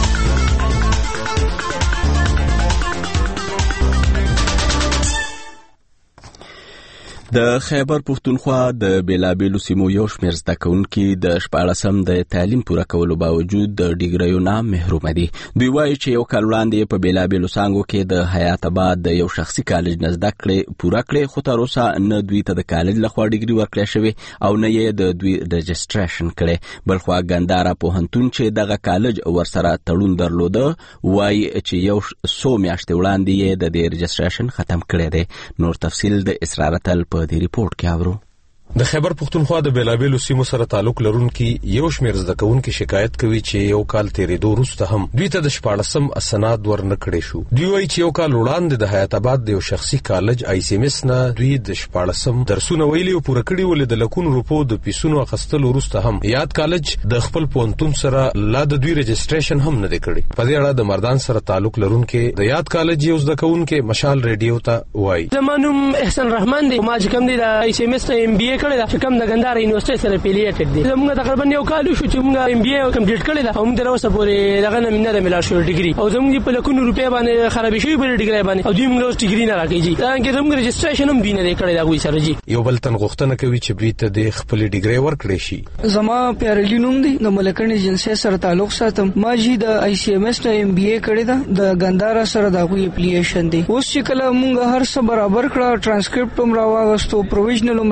د خیبر پښتونخوا د بیلابیلو سیمو یو شمېر زده کوونکي د 14م د تعلیم پوره کولو باوجود د ډیګریو نه محروم دي. دوی وایي چې یو کال وړاندې په بیلابیلو څانګو کې د حیات آباد د یو شخصي کالج نه زده کړې پوره کړې، خو تر اوسه نه دوی ته د کالج لخوا ډیګري ورکړل شوی او نه یې د دوی رجسټریشن کړي. بلخوا ګنداره پوهنتون چې دغه کالج ورسره تړون درلوده وایي چې یو 100 میاشتې وړاندې یې د دې رجسټریشن ختم کړی دی. نور تفصیل د اسرارتل په دې ریپورت کې اورو. د خیبر پښتونخوا د بیلابیلو سیمو سره تعلق لرونکي یو شمېر زده کوونکي شکایت کوي چې یو کال تیرېدو وروسته هم دوی ته د 14م اسناد ورنه کړی شو. دوی وایي چې یو کال وړاندې د حیات آباد د یو شخصي کالج ICMS نه دوی د 14م درسونه ویلي او پوره کړي، ولې د لکونو روپو د پیسونو اخیستلو وروسته هم یاد کالج د خپل پوهنتون سره لا د دوی رجسټریشن هم نه دی کړی. په دې اړه د مردان سره تعلق لرونکي د یاد کالج یو زده کوونکي مشال ریډیو ته وایي زمانوم احسان رحمان دی، ما چې کوم دی د ICMS ته MBA کړی دا چې کوم د ګنداره یونیورسيټي سره پیلیټډ دي. زموږ تقریبا یو کال شو چې موږ MBA کمپلیټ کړی دا او موږ تر اوسه پورې دغه نه نه ملا شو ډیګري او زموږ په لکونو روپیا باندې خراب شوی په ډیګري باندې او دوی موږ اوس ډیګري نه راکېږي. دا کې زموږ رجسټریشن هم بینه کړی دا غوي سره جی. یو بل تن غوښتنه کوي چې دوی ته د خپل ډیګري ورکړي شي. زما پیارلی نوم دی، د ملکن ایجنسی سره تعلق ساتم. ما جی د ICMS ته MBA کړی دا د ګنداره سره دا غوي اپلیکیشن دی. اوس چې کله موږ هر څه برابر کړه، ټرانسکرپټ هم راوغستو، پروویژنل هم راوغستو،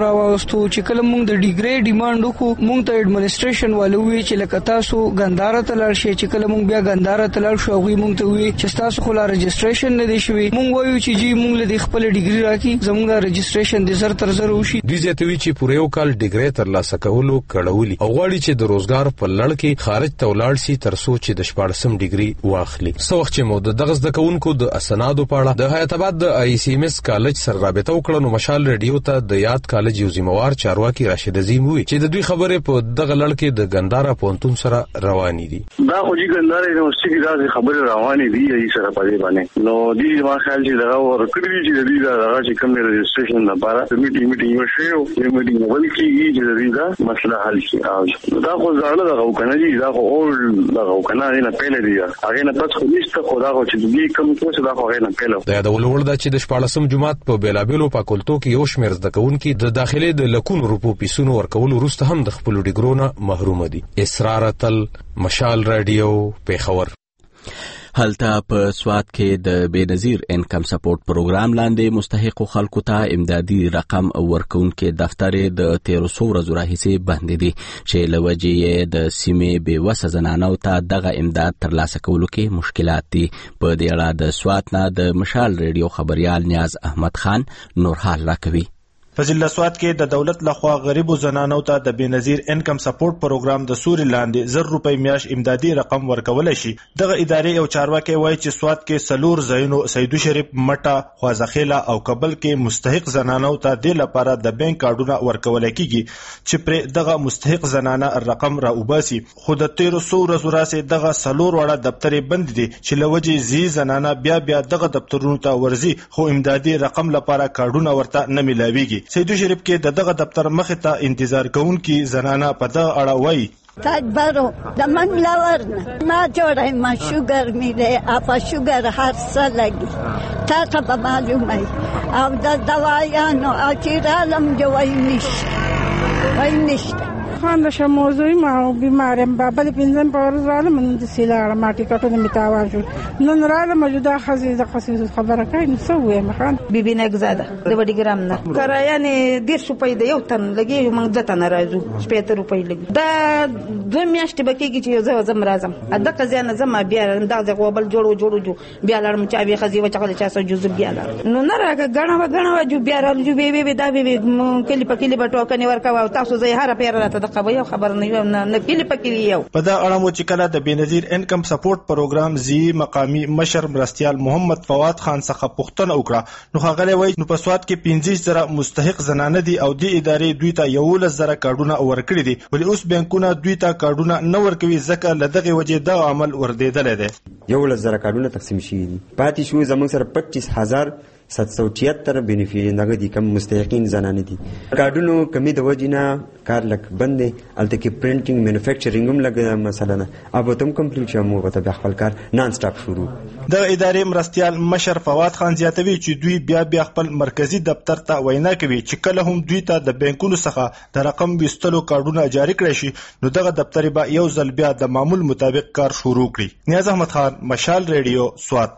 راغستو چې کله موږ د ډیګری ډیماند وکړو موږ ته ایڈمنسټریشن والو وی چې لکه تاسو ګنداره ته لاړ شئ چې کله موږ بیا ګنداره ته لاړ شو هغوی موږ ته وی چې تاسو خو لا رجسټریشن نه دی شوی موږ وایو چې جی موږ له خپل ډیګری راکې زموږ رجسټریشن د زر تر زر وشي. دوی زیاتوي چې پوره یو کال ډیګری ترلاسه کولو کړولي او غواړي چې د روزګار په لړ کې خارج ته ولاړ شي تر څو چې د 14م ډیګری واخلي. څو وخت چې مو دغه زده کوونکو د اسنادو په اړه د حیات آباد د آی سی ایم اس کالج سره رابطه وکړه نو مشال ریډیو ته د یاد کالج یو ذمہوار چارواکي راشد عظیم وی چې د دوی خبرې په دغه لړ کې د ګنداره پونتون سره روانې دي. دا خو چې ګنداره یونیورسيټي کې دا خبرې روانې دي یي سره پدې باندې نو دې ما خیال چې دا ورکړي چې دې دا چې کوم رجسټریشن لپاره میټینګ وشي او میټینګ ولکېږي چې دې دا مسله حل شي. دا خو ځاله دا وکنه دي دا خو اول دا وکنه نه پېلې دي هغه نه پات خو نشته خو دا خو چې دې کوم څه دا خو هغه نه پېلو. دا د ولول دا چې د 14م جمعات په بیلابېلو فاکولټو کې یو شمېر زده کوونکي د داخلي د لکونو روپو پیسونو ورکول وروسته هم د خپل ډیګرونو محروم دي. اسرار تل مشال رادیو پیښور. هلته په سواد کې د بنظیر انکم سپورټ پروګرام لاندې مستحق خلکو ته امدادي رقم ورکونکو دفتر د 1300 ورځو راهیسې بند دي چې لوجې د سیمې بیوسه زنانو ته دغه امداد ترلاسه کولو کې مشکلات دي. په دې اړه د سواد نه د مشال ریډیو خبريال نیاز احمد خان نور حال راکوي. په ضلع سواد کې د دولت لخوا غریبو زنانو ته د بنظیر انکم سپورټ پروګرام د سوري لاندې 1000 روپۍ میاش امدادي رقم ورکول شي. دغه ادارې او چارواکي وایي چې سواد کې سلور زینو سیدو شریف مټه خوازخیله او کابل کې مستحق زنانو ته د لپاره د بانک کارډونه ورکول کیږي چې پر دغه مستحق زنانه رقم را وباسي. خو د 1300 ورځو راسي دغه سلور وړه دفتر بند دي چې لوجې زی زنانه بیا دغه دفترونو ته ورزي خو امدادي رقم لپاره کارډونه ورته نه ملاويږي. سیدو شریف کې دغه دفتر مخ ته انتظار کوونکي زنانه په دغه اړه وایي تاجبرو د من لورنه ما جوړه ما شوګر میره اپا شوګر هر څه لګي تا ته به معلومه او د دوايانو اچرالم جوای نشته خان د شموزوی ما بیمارم بابا د پینځم پور زاله من د سیلاره ما ټیکټونه میتاوار شو نن رااله موجوده خزي د خصوص خبره کوي نو سوې مخان بیبي نه گزاده د وړي ګرام نه کرایه نه 150 روپۍ د یو تن لګي موږ د تن راځو 70 روپۍ لګي دا دوه میاشتې بکیږي چې زم رازم اده قضیه زم بیا اندازه غوبل جوړو بیا لړم چا بیا خزي وچغه چا سو جزء بیا نو نه راګه غنه جو بیا راځو بي دا بي کلی پکلی بټوکنه ورکاو تاسو زه هر پیر راته قبایو خبر نه کلی پکلی یو. په دا اړه مو چې کله د بنظیر انکم سپورټ پروګرام زی مقامی مشر مرستيال محمد فواد خان څخه پوښتنه وکړه نو هغه وایي نو په سواد کې 15,000 مستحق زنانه دي او د ادارې دوی ته 11,000 کارډونه ورکړي دي ولې اوس بانکونه دوی ته کارډونه نه ورکوي ځکه لدغه وجې دا عمل وردیدل دي. 11,000 کارډونه تقسیم شي پاتې شو زموږ سره 25,776 بینیفیشنری دي کوم مستحقین زنانه دي. کارډونو کمی د وجینا کار لک بند الته کې پرینټینګ مینوفیکچرینګ هم لګ مثلا ابو تم کمپلیټ شمو په خپل کار نان سټاپ شروع. د ادارې مرستيال مشر فواد خان زیاتوي چې دوی بیا خپل مرکزی دفتر ته وینا کوي چې کله هم دوی ته د بانکونو څخه د رقم وستلو کارډونه جاری کړي شي نو دغه دفتر به یو ځل بیا د معمول مطابق کار شروع کړي. نیاز احمد خان مشال ریډیو سواد.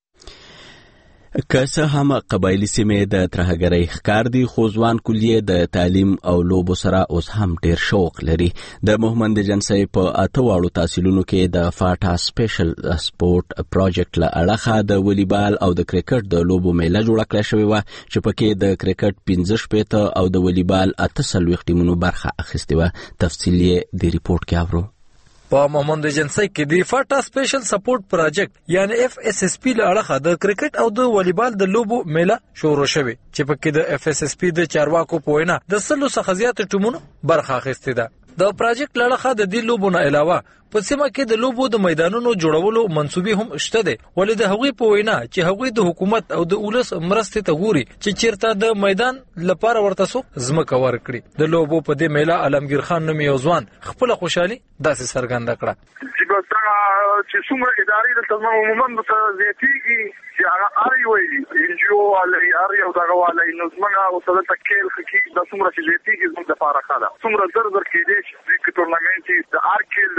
که څه هم قبایلی سیمې د ترهګرۍ ښکار دي خو ځوان کلیه د تعلیم او لوبو سره اوس هم ډیر شوق لري. د محمد جنسي په 8 واړو تحصیلونو کې د فاټا سپیشل سپورت پروجیکټ له اړخه د والیبال او د کرکټ د لوبو میله جوړه کړې شوې و چې پکې د کرکټ 15 او د والیبال 38 ټیمونو برخه اخیستې و. تفصیل یې د ریپورت کې اورو. په محمد جنسي کې د فاټا سپیشل سپورت پروجیکټ یعنی اف اس اس پی له اړخه د کرکټ او د والیبال د لوبو میله شروع شوه چې پکې د اف اس اس پی د چارواکو په وینا د 100 څخه زیات ټیمونو برخه اخیستې ده. د پروجیکټ له اړخه د دې لوبو نه علاوه په سیمه کې د لوبو د میدانونو جوړولو منسوبې هم شته دي ولې د هغوی په وینا چې هغوی د حکومت او د اولس مرستې ته ګوري چې چیرته د میدان لپاره ورته سو ځمکه ورکړي. د لوبو په دې میله علمگیر خان نوم یو ځوان خپل خوشحالي داسې څرګنده کړه چې څومره ادارې د تمام عموما ته زیاتېږي چې هغه اړ وي انجیو علي اړ یو دغه والي نو څنګه وسله تکیل خکې د څومره چې زیاتېږي زموږ د لپاره خاله څومره زر کې دي چې ټورنمنت د ارکیل لپاره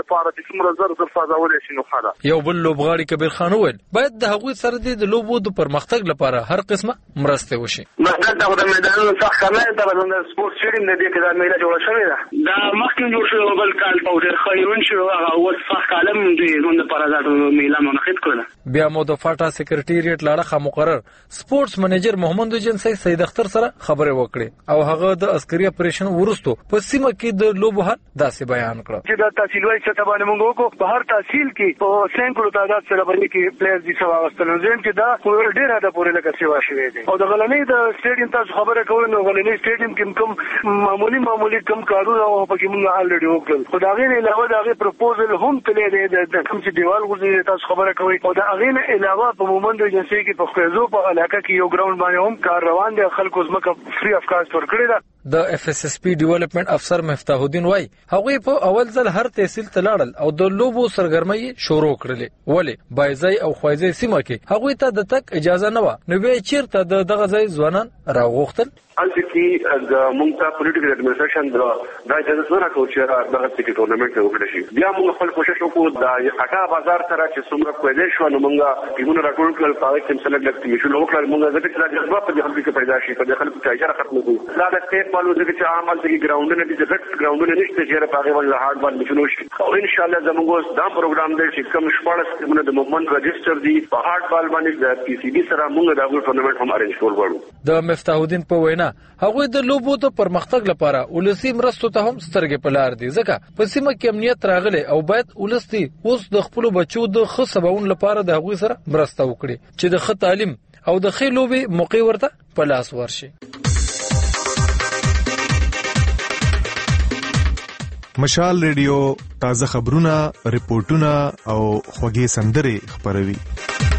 څومره زر فازولې شي نو خاله. یو بل لوبغاړي کبیر خان وویل باید د هغوی سره د لوبو د پرمختګ لپاره هر قسمه مرسته وشي. مثلا د میدانونو څخه کمه ده د سپورت سټیډیم د دې کې د میله جوړه شوې ده. دا مخکې جوړ شو بل کال په ډېر خیرون شو هغه اوس څخه کالم دی نو د پرازاتو میله منعقد کړل. بیا مو د فاټا سکرټریټ لاړه مقرر سپورتس منیجر محمد جنسی سید اختر سره خبرې وکړې او هغه د عسکري اپریشن ورستو په سیمه کې د لوبو حل داسې بیان کړ چې د تحصیل وای څه باندې موږ وکړو په هر تحصیل کې په سینکړو تعداد سره باندې کې پلیئرز دي سوا واستل زم چې دا ډېر هدا پورې لکه سیوا شوی دی او د غلنۍ د سټیډیم تاسو خبره کول نو غلنۍ سټیډیم کې کوم معمولی کم کارونه او په کې موږ الریډي وکړل خو دا غیر علاوه دا غیر پروپوزل هم تللی دی د کوم چې دیوال غوږی تاسو خبره کوي او دا غیر علاوه په مومند ایجنسی کې په خپلو په علاقه کې یو ګراوند باندې هم کار روان دی خلکو زمکه فری اف کاسټ ورکړی دا. د اف اس اس پی ډیولپمنٹ افسر مفتاح الدین وای هغه په اول ځل هر تحصیل تلاړل او د لوبو سرګرمۍ شروع کړلې ولی بایزای او خوایزای سیمه کې هغه ته د تک اجازه نه و نو به چیرته دغه ځای ځوانان راغوښتل انت کې د مونږه پولیټیکل اډمنسټریشن دا اجازه سره کوي چې دغه سکی ټورنمنت وکړي شي. بیا موږ خپل کوشش وکړو د اټا بازار سره چې څومره کوی شو نو موږ ټیمونه راټول کړل په هغه کې مثلا د کمیشن وکړل موږ ځکه چې جذبه په خلکو کې پیدا شي په خلکو کې اجازه ختم کړو دا د سټیټ مالو ځکه چې عامل ځکه ګراوندونه دي ځکه ګراوندونه نشته چې په هغه باندې هارد بال مشنو شي او ان شاء الله زموږ دا پروګرام دی چې کوم شپږ ټیمونه د مومنت رجستر دي په هارد بال باندې د پی سی بي سره موږ دا ټورنمنت هم ارینج کول غواړو. د مفتاح الدین په وینا هغه د لوبو د پرمختګ لپاره ولسی مرستو ته هم سترګې په لار دي ځکه په سیمه کې امنیت راغلی او باید ولستي اوس د خپل بچو د ښه سباون لپاره د هغوی سره مرسته وکړي چې د ښه تعلیم او د ښې لوبې موقع ورته په لاس ورشي. مشال ریډیو تازه خبرونه، ریپورتونه او خوږې سندرې خپروي.